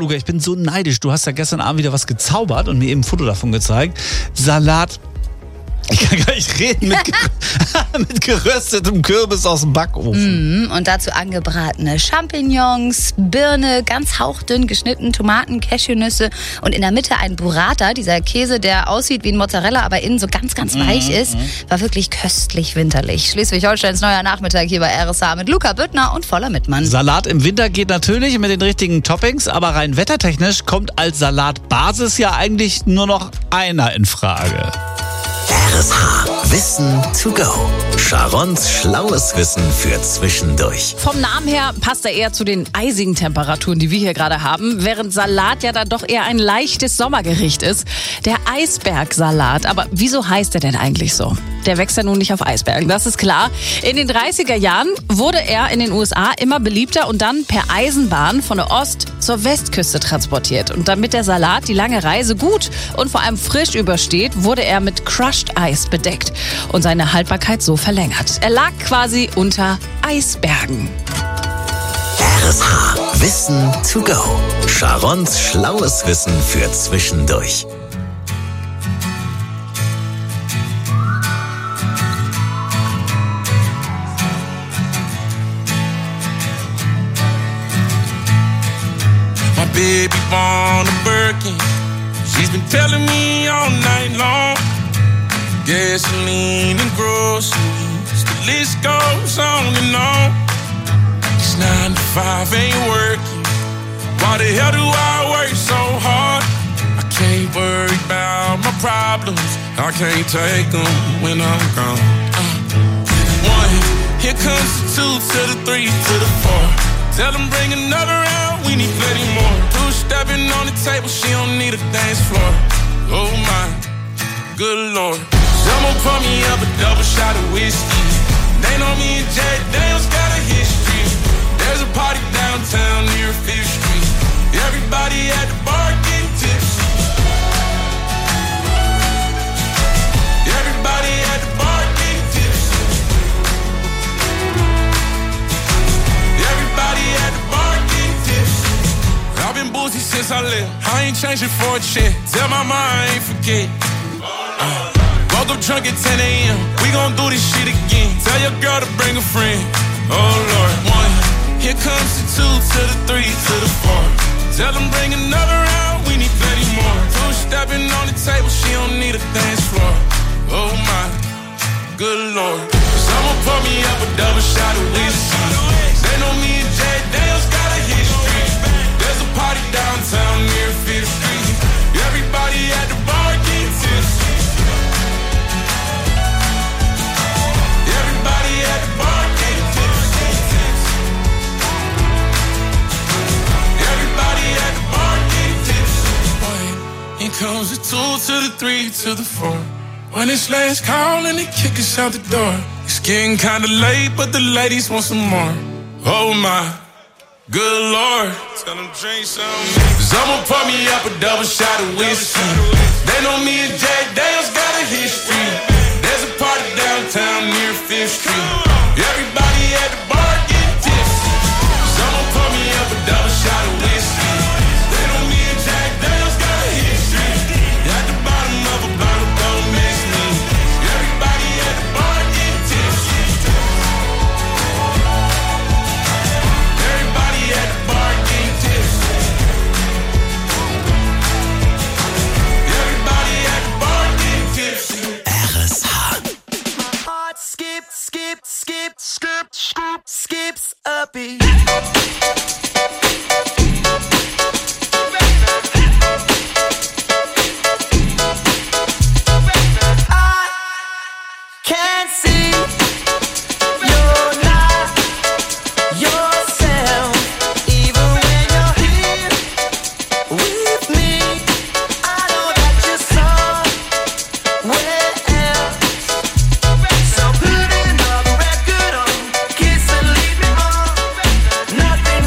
Luca, ich bin so neidisch. Du hast ja gestern Abend wieder was gezaubert und mir eben ein Foto davon gezeigt. Salat. Ich kann gar nicht reden mit geröstetem Kürbis aus dem Backofen. Und dazu angebratene Champignons, Birne, ganz hauchdünn geschnitten, Tomaten, Cashewnüsse und in der Mitte ein Burrata, dieser Käse, der aussieht wie ein Mozzarella, aber innen so ganz, ganz weich ist. War wirklich köstlich winterlich. Schleswig-Holsteins neuer Nachmittag hier bei RSH mit Luca Büttner und Voller Mittmann. Salat im Winter geht natürlich mit den richtigen Toppings, aber rein wettertechnisch kommt als Salatbasis ja eigentlich nur noch einer in Frage. RSH. Wissen to go. Sharons schlaues Wissen für zwischendurch. Vom Namen her passt er eher zu den eisigen Temperaturen, die wir hier gerade haben, während Salat ja dann doch eher ein leichtes Sommergericht ist. Der Eisbergsalat. Aber wieso heißt er denn eigentlich so? Der wächst ja nun nicht auf Eisbergen, das ist klar. In den 30er Jahren wurde er in den USA immer beliebter und dann per Eisenbahn von der Ost- zur Westküste transportiert. Und damit der Salat die lange Reise gut und vor allem frisch übersteht, wurde er mit Crushed Eis bedeckt und seine Haltbarkeit so verlängert. Er lag quasi unter Eisbergen. RSH. Wissen to go. Sharons schlaues Wissen für zwischendurch. Baby born a Birkin. She's been telling me all night long. Gasoline and groceries, the list goes on and on. This 9 to 5 ain't working. Why the hell do I work so hard? I can't worry about my problems. I can't take them when I'm gone. 1, here comes the 2 to the 3 to the 4. Tell them bring another round, we need plenty more. 2 stepping on the table, she don't need a dance floor. Oh my, good Lord. Someone pour me up a double shot of whiskey. They know me and Jack Daniels got a history. There's a party downtown near 5th Street. Everybody at the bar getting tipsy. Everybody at the bar getting tipsy. Everybody at the bar getting tipsy. I've been boozy since I left. I ain't changing for a check. Tell my mom I ain't forget. Woke up drunk at 10 a.m. We gon' do this shit again. Tell your girl to bring a friend. Oh Lord. 1, here comes the 2 to the 3 to the 4. Tell them bring another round, we need plenty more. 2 stepping on the table, she don't need a dance floor. Oh my, good Lord. Someone pour me up a double shot of whiskey. They know me and Jack Daniels got a history. There's a party downtown near 5th Street. Everybody at the bar getting tipsy. Everybody at the bar getting tipsy. Everybody at the bar getting tipsy. Here comes the 2 to the 3 to the 4. When it's last call and they kick us out the door. It's getting kinda late, but the ladies want some more. Oh my, good Lord. Tell them drink some. Someone pour me up a double shot of whiskey. They know me and Jack Daniels got a history. There's a party downtown near 5th Street. Everybody at the bar getting tipsy. Someone pour me up a double shot of whiskey. They know me and Jack Daniels got a history. At the bottom of a bottle, don't miss me. Everybody at the bar getting tipsy. Everybody at the bar getting tipsy. Everybody at the bar getting tipsy. RSH. Heart skip, skip, skip, skip, skip, skips a beat. I can't see you're not yourself, even when you're here with me. I know that you're somewhere else. So put another record on, kiss and leave me on. Nothing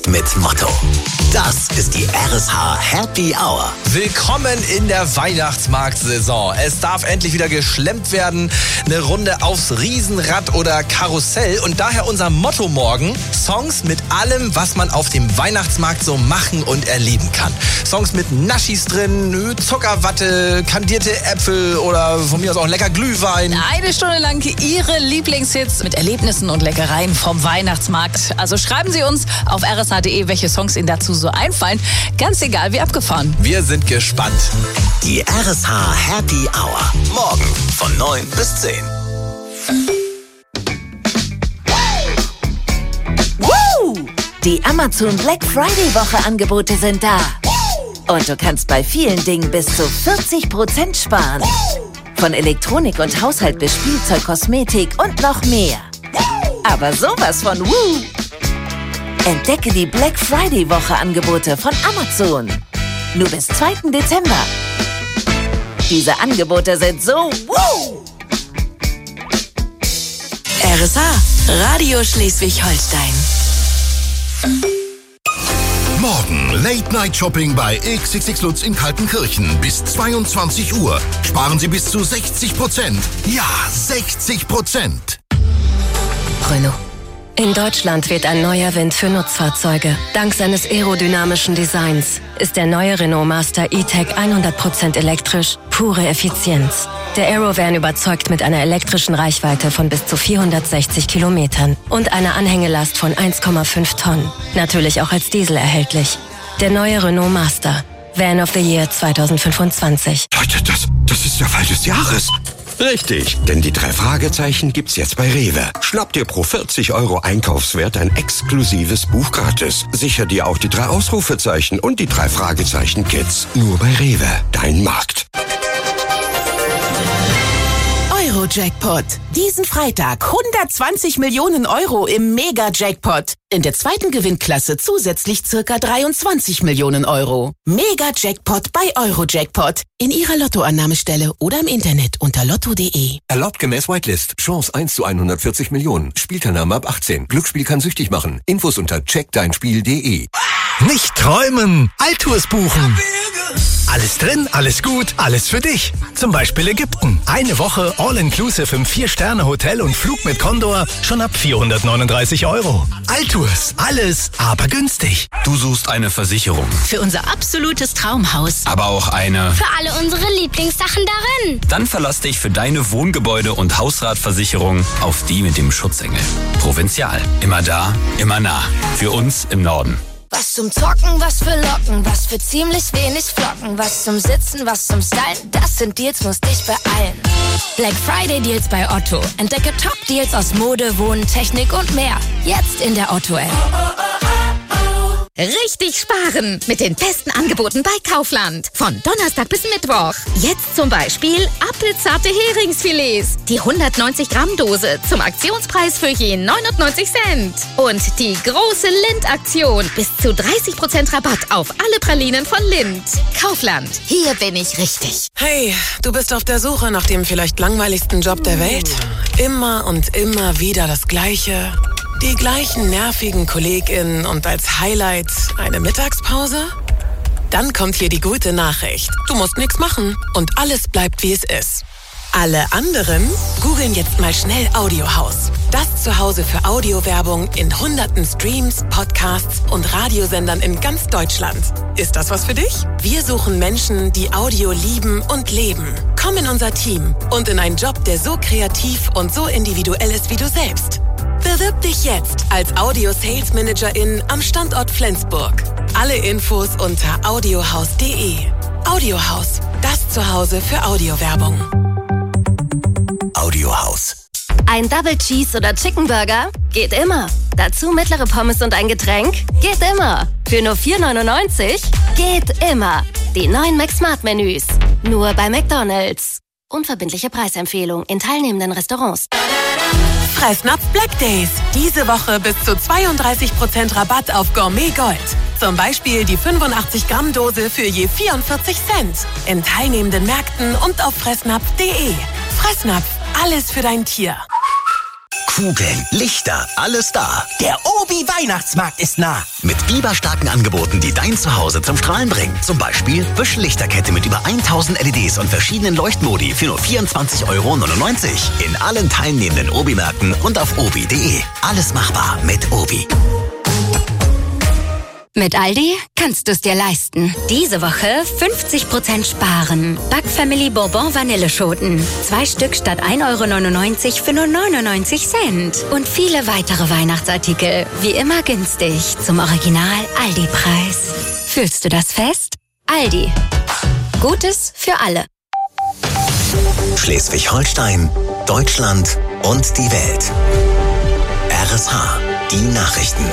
mit Motto. Das ist die RSH Happy Hour. Willkommen in der Weihnachtsmarktsaison. Es darf endlich wieder geschlemmt werden. Eine Runde aufs Riesenrad oder Karussell. Und daher unser Motto morgen: Songs mit allem, was man auf dem Weihnachtsmarkt so machen und erleben kann. Songs mit Naschis drin, Zuckerwatte, kandierte Äpfel oder von mir aus auch lecker Glühwein. Eine Stunde lang Ihre Lieblingshits mit Erlebnissen und Leckereien vom Weihnachtsmarkt. Also schreiben Sie uns auf rsh.de, welche Songs Ihnen dazu so einfallen. Ganz egal, wie abgefahren. Wir sind gespannt. Die RSH Happy Hour. Morgen von 9 bis 10. Die Amazon Black Friday Woche Angebote sind da. Und du kannst bei vielen Dingen bis zu 40% sparen. Von Elektronik und Haushalt bis Spielzeug, Kosmetik und noch mehr. Aber sowas von Woo! Entdecke die Black Friday Woche Angebote von Amazon. Nur bis 2. Dezember. Diese Angebote sind so Woo! RSH, Radio Schleswig-Holstein. Morgen Late-Night-Shopping bei XXX Lutz in Kaltenkirchen bis 22 Uhr. Sparen Sie bis zu 60%. Ja, 60%. Renault. In Deutschland weht ein neuer Wind für Nutzfahrzeuge. Dank seines aerodynamischen Designs ist der neue Renault Master E-Tech 100% elektrisch, pure Effizienz. Der Aerovan überzeugt mit einer elektrischen Reichweite von bis zu 460 Kilometern und einer Anhängelast von 1,5 Tonnen. Natürlich auch als Diesel erhältlich. Der neue Renault Master. Van of the Year 2025. Leute, das ist der Fall des Jahres. Richtig, denn die 3 Fragezeichen gibt's jetzt bei Rewe. Schnapp dir pro 40 € Einkaufswert ein exklusives Buch gratis. Sicher dir auch die 3 Ausrufezeichen und die 3 Fragezeichen-Kids. Nur bei Rewe, dein Markt. Euro-Jackpot. Diesen Freitag 120 Millionen € im Mega-Jackpot. In der zweiten Gewinnklasse zusätzlich ca. 23 Millionen €. Mega-Jackpot bei Euro-Jackpot. In Ihrer Lottoannahmestelle oder im Internet unter lotto.de. Erlaubt gemäß Whitelist. Chance 1 zu 140 Millionen. Spielteilnahme ab 18. Glücksspiel kann süchtig machen. Infos unter checkdeinspiel.de. Nicht träumen, Altours buchen. Alles drin, alles gut, alles für dich. Zum Beispiel Ägypten. Eine Woche All-Inclusive im 4-Sterne-Hotel und Flug mit Condor schon ab 439 €. Altours, alles, aber günstig. Du suchst eine Versicherung. Für unser absolutes Traumhaus. Aber auch eine... Für alle unsere Lieblingssachen darin. Dann verlass dich für deine Wohngebäude- und Hausratversicherung auf die mit dem Schutzengel. Provinzial. Immer da, immer nah. Für uns im Norden. Was zum Zocken, was für Locken, was für ziemlich wenig Flocken, was zum Sitzen, was zum Stylen, das sind Deals, musst dich beeilen. Black Friday Deals bei Otto. Entdecke Top-Deals aus Mode, Wohnen, Technik und mehr. Jetzt in der Otto-App. Richtig sparen mit den besten Angeboten bei Kaufland. Von Donnerstag bis Mittwoch. Jetzt zum Beispiel apfelzarte Heringsfilets. Die 190 Gramm Dose zum Aktionspreis für je 99 Cent. Und die große Lind-Aktion. Bis zu 30% Rabatt auf alle Pralinen von Lind. Kaufland. Hier bin ich richtig. Hey, du bist auf der Suche nach dem vielleicht langweiligsten Job der Welt? Immer und immer wieder das Gleiche. Die gleichen nervigen KollegInnen und als Highlight eine Mittagspause? Dann kommt hier die gute Nachricht. Du musst nichts machen und alles bleibt, wie es ist. Alle anderen googeln jetzt mal schnell Audiohaus. Das Zuhause für Audiowerbung in hunderten Streams, Podcasts und Radiosendern in ganz Deutschland. Ist das was für dich? Wir suchen Menschen, die Audio lieben und leben. Komm in unser Team und in einen Job, der so kreativ und so individuell ist wie du selbst. Bewirb dich jetzt als Audio-Sales-Managerin am Standort Flensburg. Alle Infos unter audiohaus.de. Audiohaus, das Zuhause für Audiowerbung. Audiohaus. Ein Double Cheese oder Chicken Burger? Geht immer. Dazu mittlere Pommes und ein Getränk? Geht immer. Für nur 4,99? Geht immer. Die neuen McSmart-Menüs. Nur bei McDonald's. Unverbindliche Preisempfehlung in teilnehmenden Restaurants. Fressnapf Black Days. Diese Woche bis zu 32% Rabatt auf Gourmet Gold. Zum Beispiel die 85 Gramm Dose für je 44 Cent. In teilnehmenden Märkten und auf fressnapf.de. Fressnapf, alles für dein Tier. Kugeln, Lichter, alles da. Der Obi-Weihnachtsmarkt ist nah. Mit biberstarken Angeboten, die dein Zuhause zum Strahlen bringen. Zum Beispiel Büschellichterkette mit über 1000 LEDs und verschiedenen Leuchtmodi für nur 24,99 € in allen teilnehmenden Obi-Märkten und auf obi.de. Alles machbar mit Obi. Mit Aldi kannst du es dir leisten. Diese Woche 50% sparen. Backfamily Bourbon Vanilleschoten. 2 Stück statt 1,99 € für nur 99 Cent. Und viele weitere Weihnachtsartikel. Wie immer günstig. Zum Original Aldi-Preis. Fühlst du das fest? Aldi. Gutes für alle. Schleswig-Holstein, Deutschland und die Welt. RSH, die Nachrichten.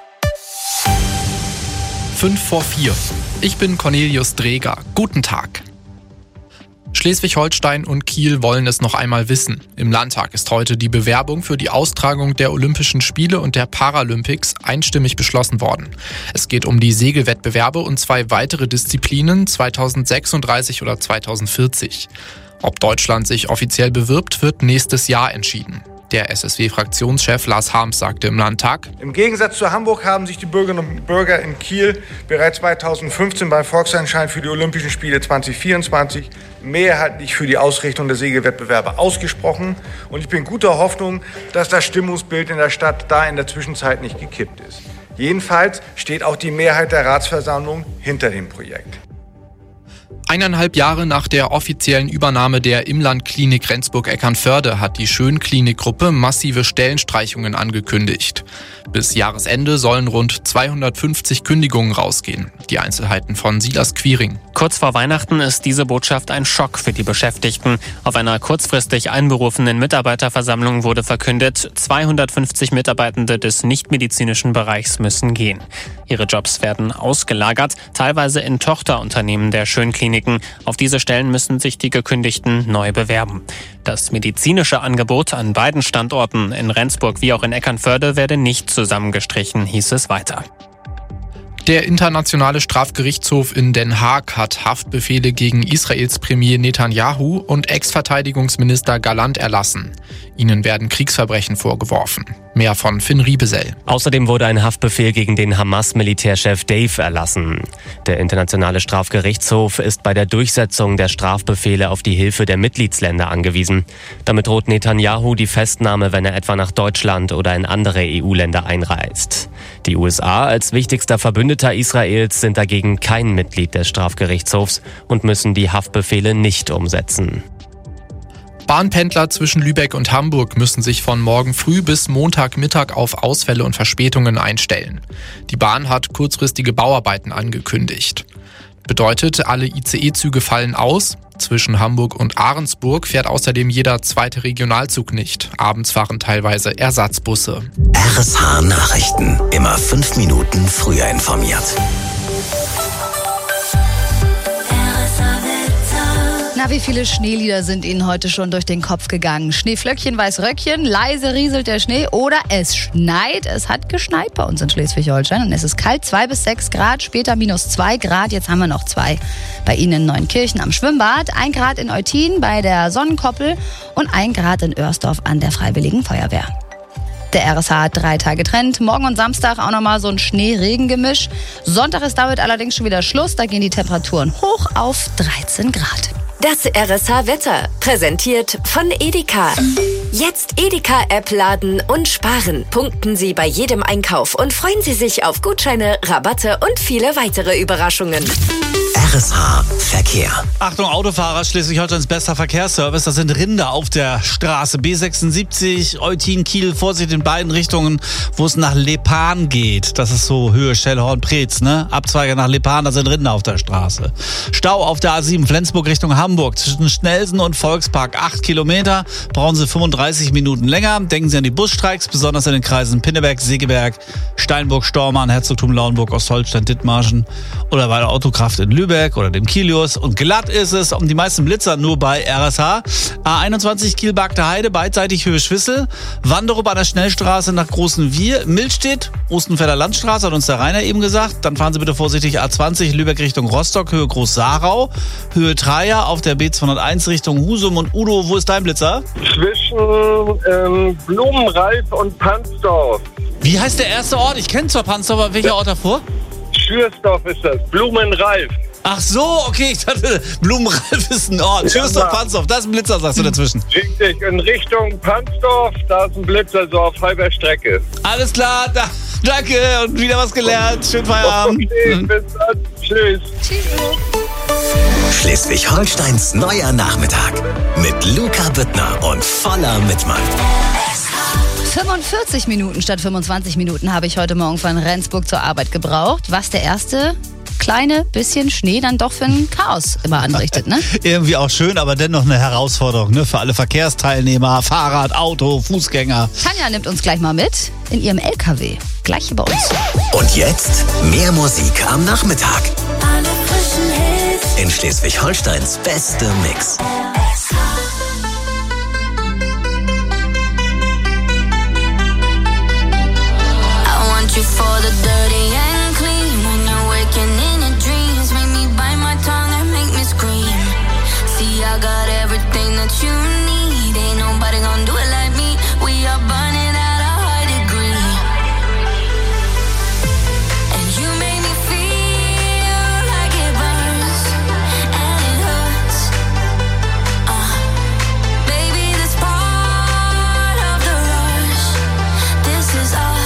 5:04. Ich bin Cornelius Dreger. Guten Tag. Schleswig-Holstein und Kiel wollen es noch einmal wissen. Im Landtag ist heute die Bewerbung für die Austragung der Olympischen Spiele und der Paralympics einstimmig beschlossen worden. Es geht um die Segelwettbewerbe und 2 weitere Disziplinen 2036 oder 2040. Ob Deutschland sich offiziell bewirbt, wird nächstes Jahr entschieden. Der SSW-Fraktionschef Lars Harms sagte im Landtag: Im Gegensatz zu Hamburg haben sich die Bürgerinnen und Bürger in Kiel bereits 2015 beim Volksentscheid für die Olympischen Spiele 2024 mehrheitlich für die Ausrichtung der Segelwettbewerbe ausgesprochen. Und ich bin guter Hoffnung, dass das Stimmungsbild in der Stadt da in der Zwischenzeit nicht gekippt ist. Jedenfalls steht auch die Mehrheit der Ratsversammlung hinter dem Projekt. 1,5 Jahre nach der offiziellen Übernahme der Imlandklinik Rendsburg-Eckernförde hat die Schön-Klinik-Gruppe massive Stellenstreichungen angekündigt. Bis Jahresende sollen rund 250 Kündigungen rausgehen. Die Einzelheiten von Silas Quiring. Kurz vor Weihnachten ist diese Botschaft ein Schock für die Beschäftigten. Auf einer kurzfristig einberufenen Mitarbeiterversammlung wurde verkündet, 250 Mitarbeitende des nichtmedizinischen Bereichs müssen gehen. Ihre Jobs werden ausgelagert, teilweise in Tochterunternehmen der Schön-Kliniken. Auf diese Stellen müssen sich die Gekündigten neu bewerben. Das medizinische Angebot an beiden Standorten in Rendsburg wie auch in Eckernförde werde nicht zusammengestrichen, hieß es weiter. Der Internationale Strafgerichtshof in Den Haag hat Haftbefehle gegen Israels Premier Netanyahu und Ex-Verteidigungsminister Galland erlassen. Ihnen werden Kriegsverbrechen vorgeworfen. Mehr von Finn Riebesell. Außerdem wurde ein Haftbefehl gegen den Hamas-Militärchef Dave erlassen. Der Internationale Strafgerichtshof ist bei der Durchsetzung der Strafbefehle auf die Hilfe der Mitgliedsländer angewiesen. Damit droht Netanyahu die Festnahme, wenn er etwa nach Deutschland oder in andere EU-Länder einreist. Die USA als wichtigster Verbündeter Israels sind dagegen kein Mitglied des Strafgerichtshofs und müssen die Haftbefehle nicht umsetzen. Bahnpendler zwischen Lübeck und Hamburg müssen sich von morgen früh bis Montagmittag auf Ausfälle und Verspätungen einstellen. Die Bahn hat kurzfristige Bauarbeiten angekündigt. Bedeutet, alle ICE-Züge fallen aus. Zwischen Hamburg und Ahrensburg fährt außerdem jeder zweite Regionalzug nicht. Abends fahren teilweise Ersatzbusse. RSH Nachrichten. Immer 5 Minuten früher informiert. Na, wie viele Schneelieder sind Ihnen heute schon durch den Kopf gegangen? Schneeflöckchen, Weißröckchen, leise rieselt der Schnee oder es schneit. Es hat geschneit bei uns in Schleswig-Holstein und es ist kalt, 2 bis 6 Grad, später minus 2 Grad. Jetzt haben wir noch 2 bei Ihnen in Neunkirchen am Schwimmbad, 1 Grad in Eutin bei der Sonnenkoppel und 1 Grad in Oersdorf an der Freiwilligen Feuerwehr. Der RSH hat 3 Tage Trend. Morgen und Samstag auch nochmal so ein Schnee-Regen-Gemisch. Sonntag ist damit allerdings schon wieder Schluss. Da gehen die Temperaturen hoch auf 13 Grad. Das RSH-Wetter, präsentiert von Edeka. Jetzt Edeka-App laden und sparen. Punkten Sie bei jedem Einkauf und freuen Sie sich auf Gutscheine, Rabatte und viele weitere Überraschungen. RSH Verkehr. Achtung, Autofahrer, Schleswig-Holsteins bester Verkehrsservice. Das sind Rinder auf der Straße. B76, Eutin, Kiel, Vorsicht in beiden Richtungen, wo es nach Lepan geht. Das ist so Höhe Schellhorn-Preetz, ne? Abzweiger nach Lepan, da sind Rinder auf der Straße. Stau auf der A7, Flensburg Richtung Hamburg. Zwischen Schnelsen und Volkspark 8 Kilometer. Brauchen Sie 35 Minuten länger. Denken Sie an die Busstreiks, besonders in den Kreisen Pinneberg, Segeberg, Steinburg, Stormarn, Herzogtum Lauenburg, Ostholstein, Dithmarschen oder bei der Autokraft in Lübeck. Lübeck oder dem Kilius. Und glatt ist es um die meisten Blitzer nur bei RSH. A21 Kiel-Bagde Heide, beidseitig Höhe Schwissel. Wanderup an der Schnellstraße nach Großenwier. Milstedt, Ostenfelder Landstraße, hat uns der Rainer eben gesagt. Dann fahren Sie bitte vorsichtig A20 Lübeck Richtung Rostock, Höhe Groß-Sarau. Höhe Treier auf der B201 Richtung Husum. Und Udo, wo ist dein Blitzer? Zwischen Blumenreif und Pansdorf. Wie heißt der erste Ort? Ich kenne zwar Pansdorf, aber welcher Ort davor? Schürsdorf ist das. Blumenreif. Ach so, okay, ich dachte, Blumenreif ist ein Ort. Schürsdorf, Pansdorf, da ist ein Blitzer, sagst du dazwischen. Richtig, in Richtung Pansdorf, da ist ein Blitzer so auf halber Strecke. Alles klar, danke und wieder was gelernt. Schönen Feierabend. Okay, bis dann. Tschüss. Schleswig-Holsteins neuer Nachmittag mit Luca Büttner und voller Mitmacht. 45 Minuten statt 25 Minuten habe ich heute Morgen von Rendsburg zur Arbeit gebraucht. Was der erste kleine bisschen Schnee dann doch für ein Chaos immer anrichtet, ne? Irgendwie auch schön, aber dennoch eine Herausforderung, ne? Für alle Verkehrsteilnehmer, Fahrrad, Auto, Fußgänger. Tanja nimmt uns gleich mal mit in ihrem LKW. Gleich hier bei uns. Und jetzt mehr Musik am Nachmittag. Alle frischen Hits. In Schleswig-Holsteins beste Mix. You for the dirty and clean. When you're waking in your dreams, make me bite my tongue and make me scream. See, I got everything that you need. Ain't nobody gonna do it like me. We are burning at a high degree. And you make me feel like it burns and it hurts. Baby, this part of the rush. This is us.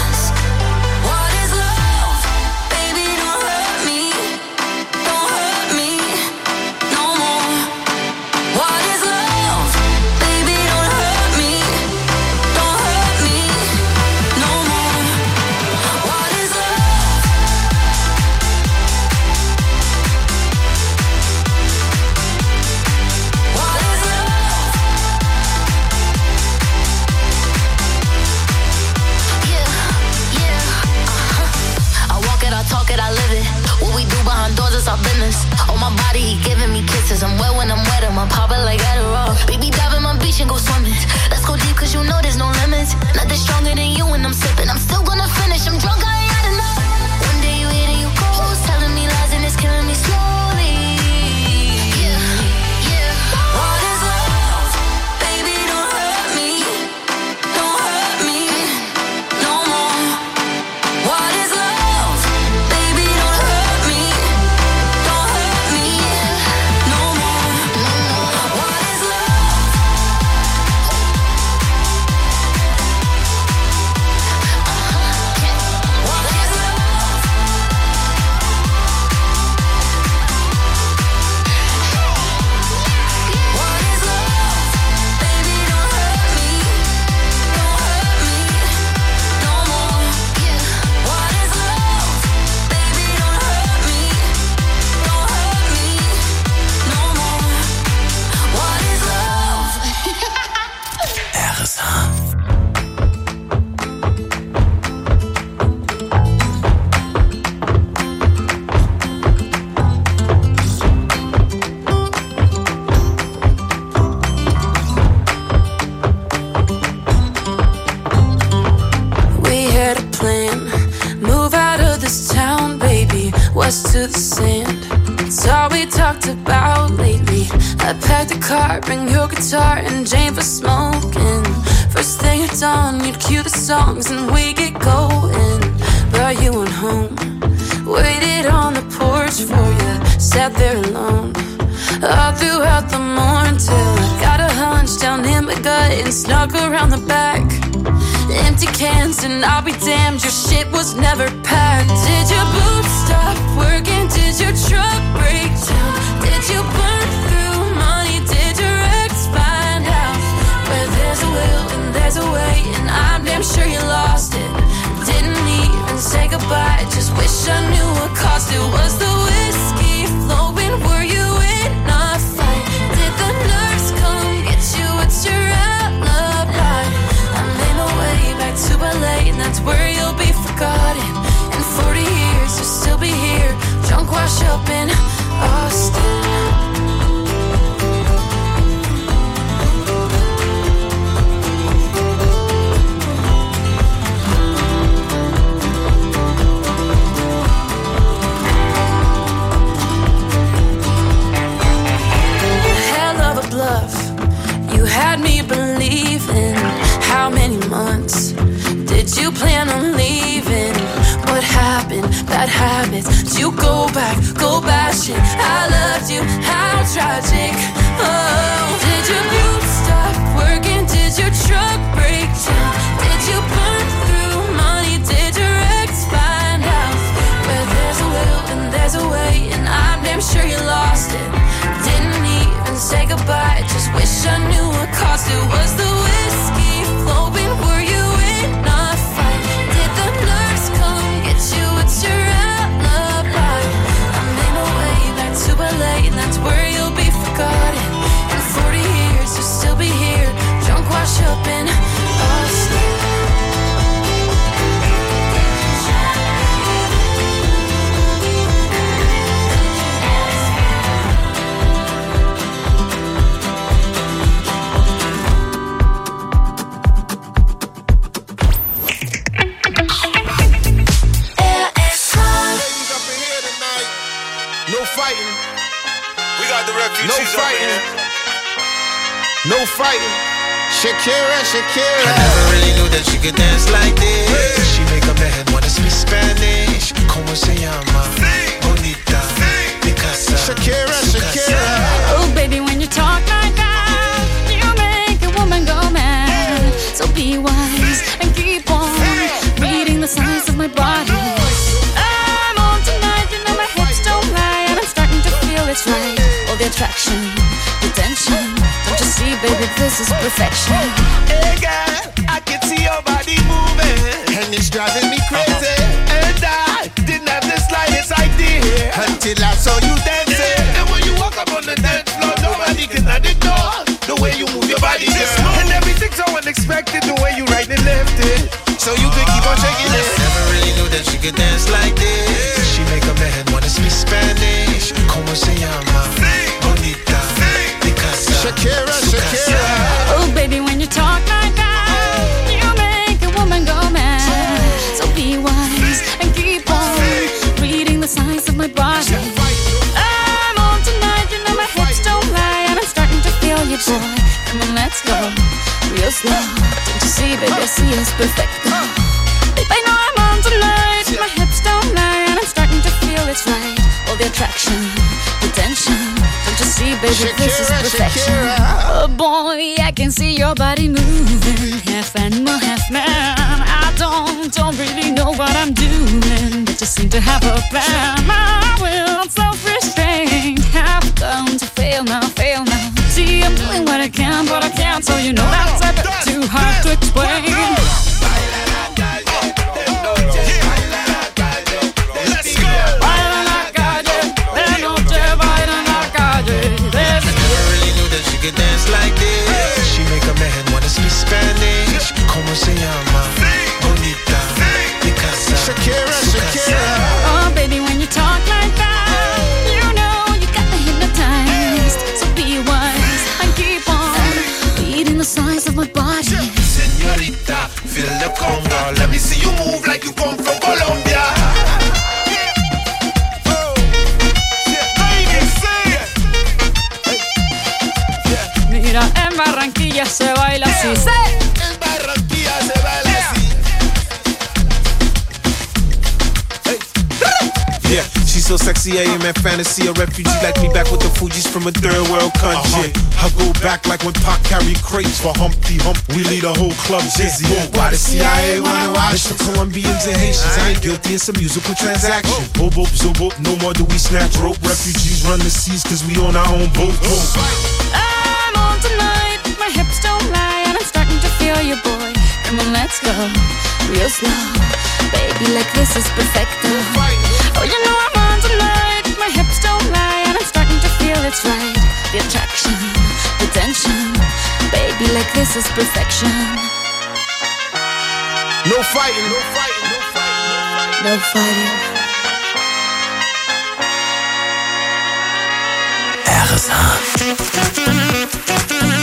Our business. On my body, he giving me kisses. I'm wet when I'm wet, I'm popping like Adderall. Baby, dive in my beach and go swimming. Let's go deep, cause you know there's no limits. Nothing stronger than you when I'm sipping. I'm still gonna finish, I'm drunk, I ain't had enough. One day you hit and you go, telling me lies and it's killing me slowly. Yeah, yeah. What is love? Baby, don't hurt me. Don't hurt me no more. What is love? Baby, don't hurt me. To the sand, it's all we talked about lately. I packed the car, bring your guitar and Jane for smoking. First thing at dawn, you'd cue the songs and we get going. But you went home, waited on the porch for you, sat there alone all throughout the morning till I got a hunch down in my gut and snuck around the back. Empty cans and I'll be damned, your shit was never packed. Did your boots stop working? Did your truck break down? Did you burn through money? Did your ex find out? Where there's a will and there's a way, and I'm damn sure you lost it. Didn't even say goodbye, just wish I knew what cost it. Was the whiskey flowing? Were you in a fight? Did the nurse come get you? What's your alibi? I made my way back to LA, and that's where you'll be forgotten. In 40 years, you'll still be here, drunk, washed up in all minutes. You go back shit. I loved you, how tragic. Oh, did your boot stop working? Did your truck break down? Did you burn through money? Did your ex find out? Where there's a will and there's a way, and I'm damn sure you lost it. Didn't even say goodbye, just wish I knew what cost it. Was the whiskey flowing? Were you in a fight? Did the nurse come get you? What's your alibi? I made my way back to LA, and that's where you'll be forgotten. In 40 years you'll still be here, drunk, wash up in Austin. No fighting. Shakira. I never really knew that she could dance like this. She make a man wanna speak Spanish. Como se llama? Bonita. Picasa. Shakira. Oh, baby, when you talk like that, you make a woman go mad. So be wise and keep on reading the signs of my body. I'm on tonight, you know my hips don't lie, and I'm starting to feel it's right. All the attraction, the tension. Don't you see, baby, this is perfection. Hey girl, I can see your body moving, and it's driving me crazy. And I didn't have the slightest idea until I saw you dancing. And when you walk up on the dance floor, nobody can ignore the way you move your body, girl. And everything's so unexpected, the way you right and left it, so you could keep on shaking it. Never really knew that she could dance like this. She make a man wanna speak Spanish. Como se llama? Bonita. Picasa. Shakira. Oh, baby, when you talk like that, you make a woman go mad. So be wise and keep on reading the signs of my body. I'm on tonight, you know my hips don't lie, and I'm starting to feel you, boy. Come on, let's go real slow. Don't you see, baby, see it's perfect. Babe, I know I'm on tonight, my hips don't lie, and I'm starting to feel it's right. All the attraction, the tension. Don't you see, baby, this is perfection. Oh boy, I can see your body moving, half animal, half man. I don't really know what I'm doing, but just seem to have a plan. My will, self-restraint, have come to fail now. See, I'm doing what I can, but I can't, so you know that's a bit too hard to explain. Dance like this. She make a man wanna speak Spanish. Como se llama? Bonita. Picasa. Shakira. Oh, baby, when you talk like that, you know you got me hypnotized. So be wise and keep on reading the signs of my body. Señorita, feel the conga. Let me see you move like you come from Colombia. Mira, en Barranquilla se baila así. En Barranquilla se baila así. Yeah, she's so sexy, I am in fantasy. A refugee like me back with the Fugees from a third world country. I go back like when Pac carried crates for Humpty Hump. We lead a whole club dizzy. Why the CIA wanna watch? It's the Colombians and Haitians. I ain't guilty, it's a musical transaction. Boop, boop, zo, boop, no more do we snatch rope. Refugees run the seas cause we on our own boat. I'm on tonight, my hips don't lie, and I'm starting to feel you, boy. Come on, let's go real slow. Baby, like this is perfecto. Oh, you know I'm on tonight, my hips don't lie, and I'm starting to feel it's right. The attraction, the tension. Baby, like this is perfection. No fighting. No fighting. RSA.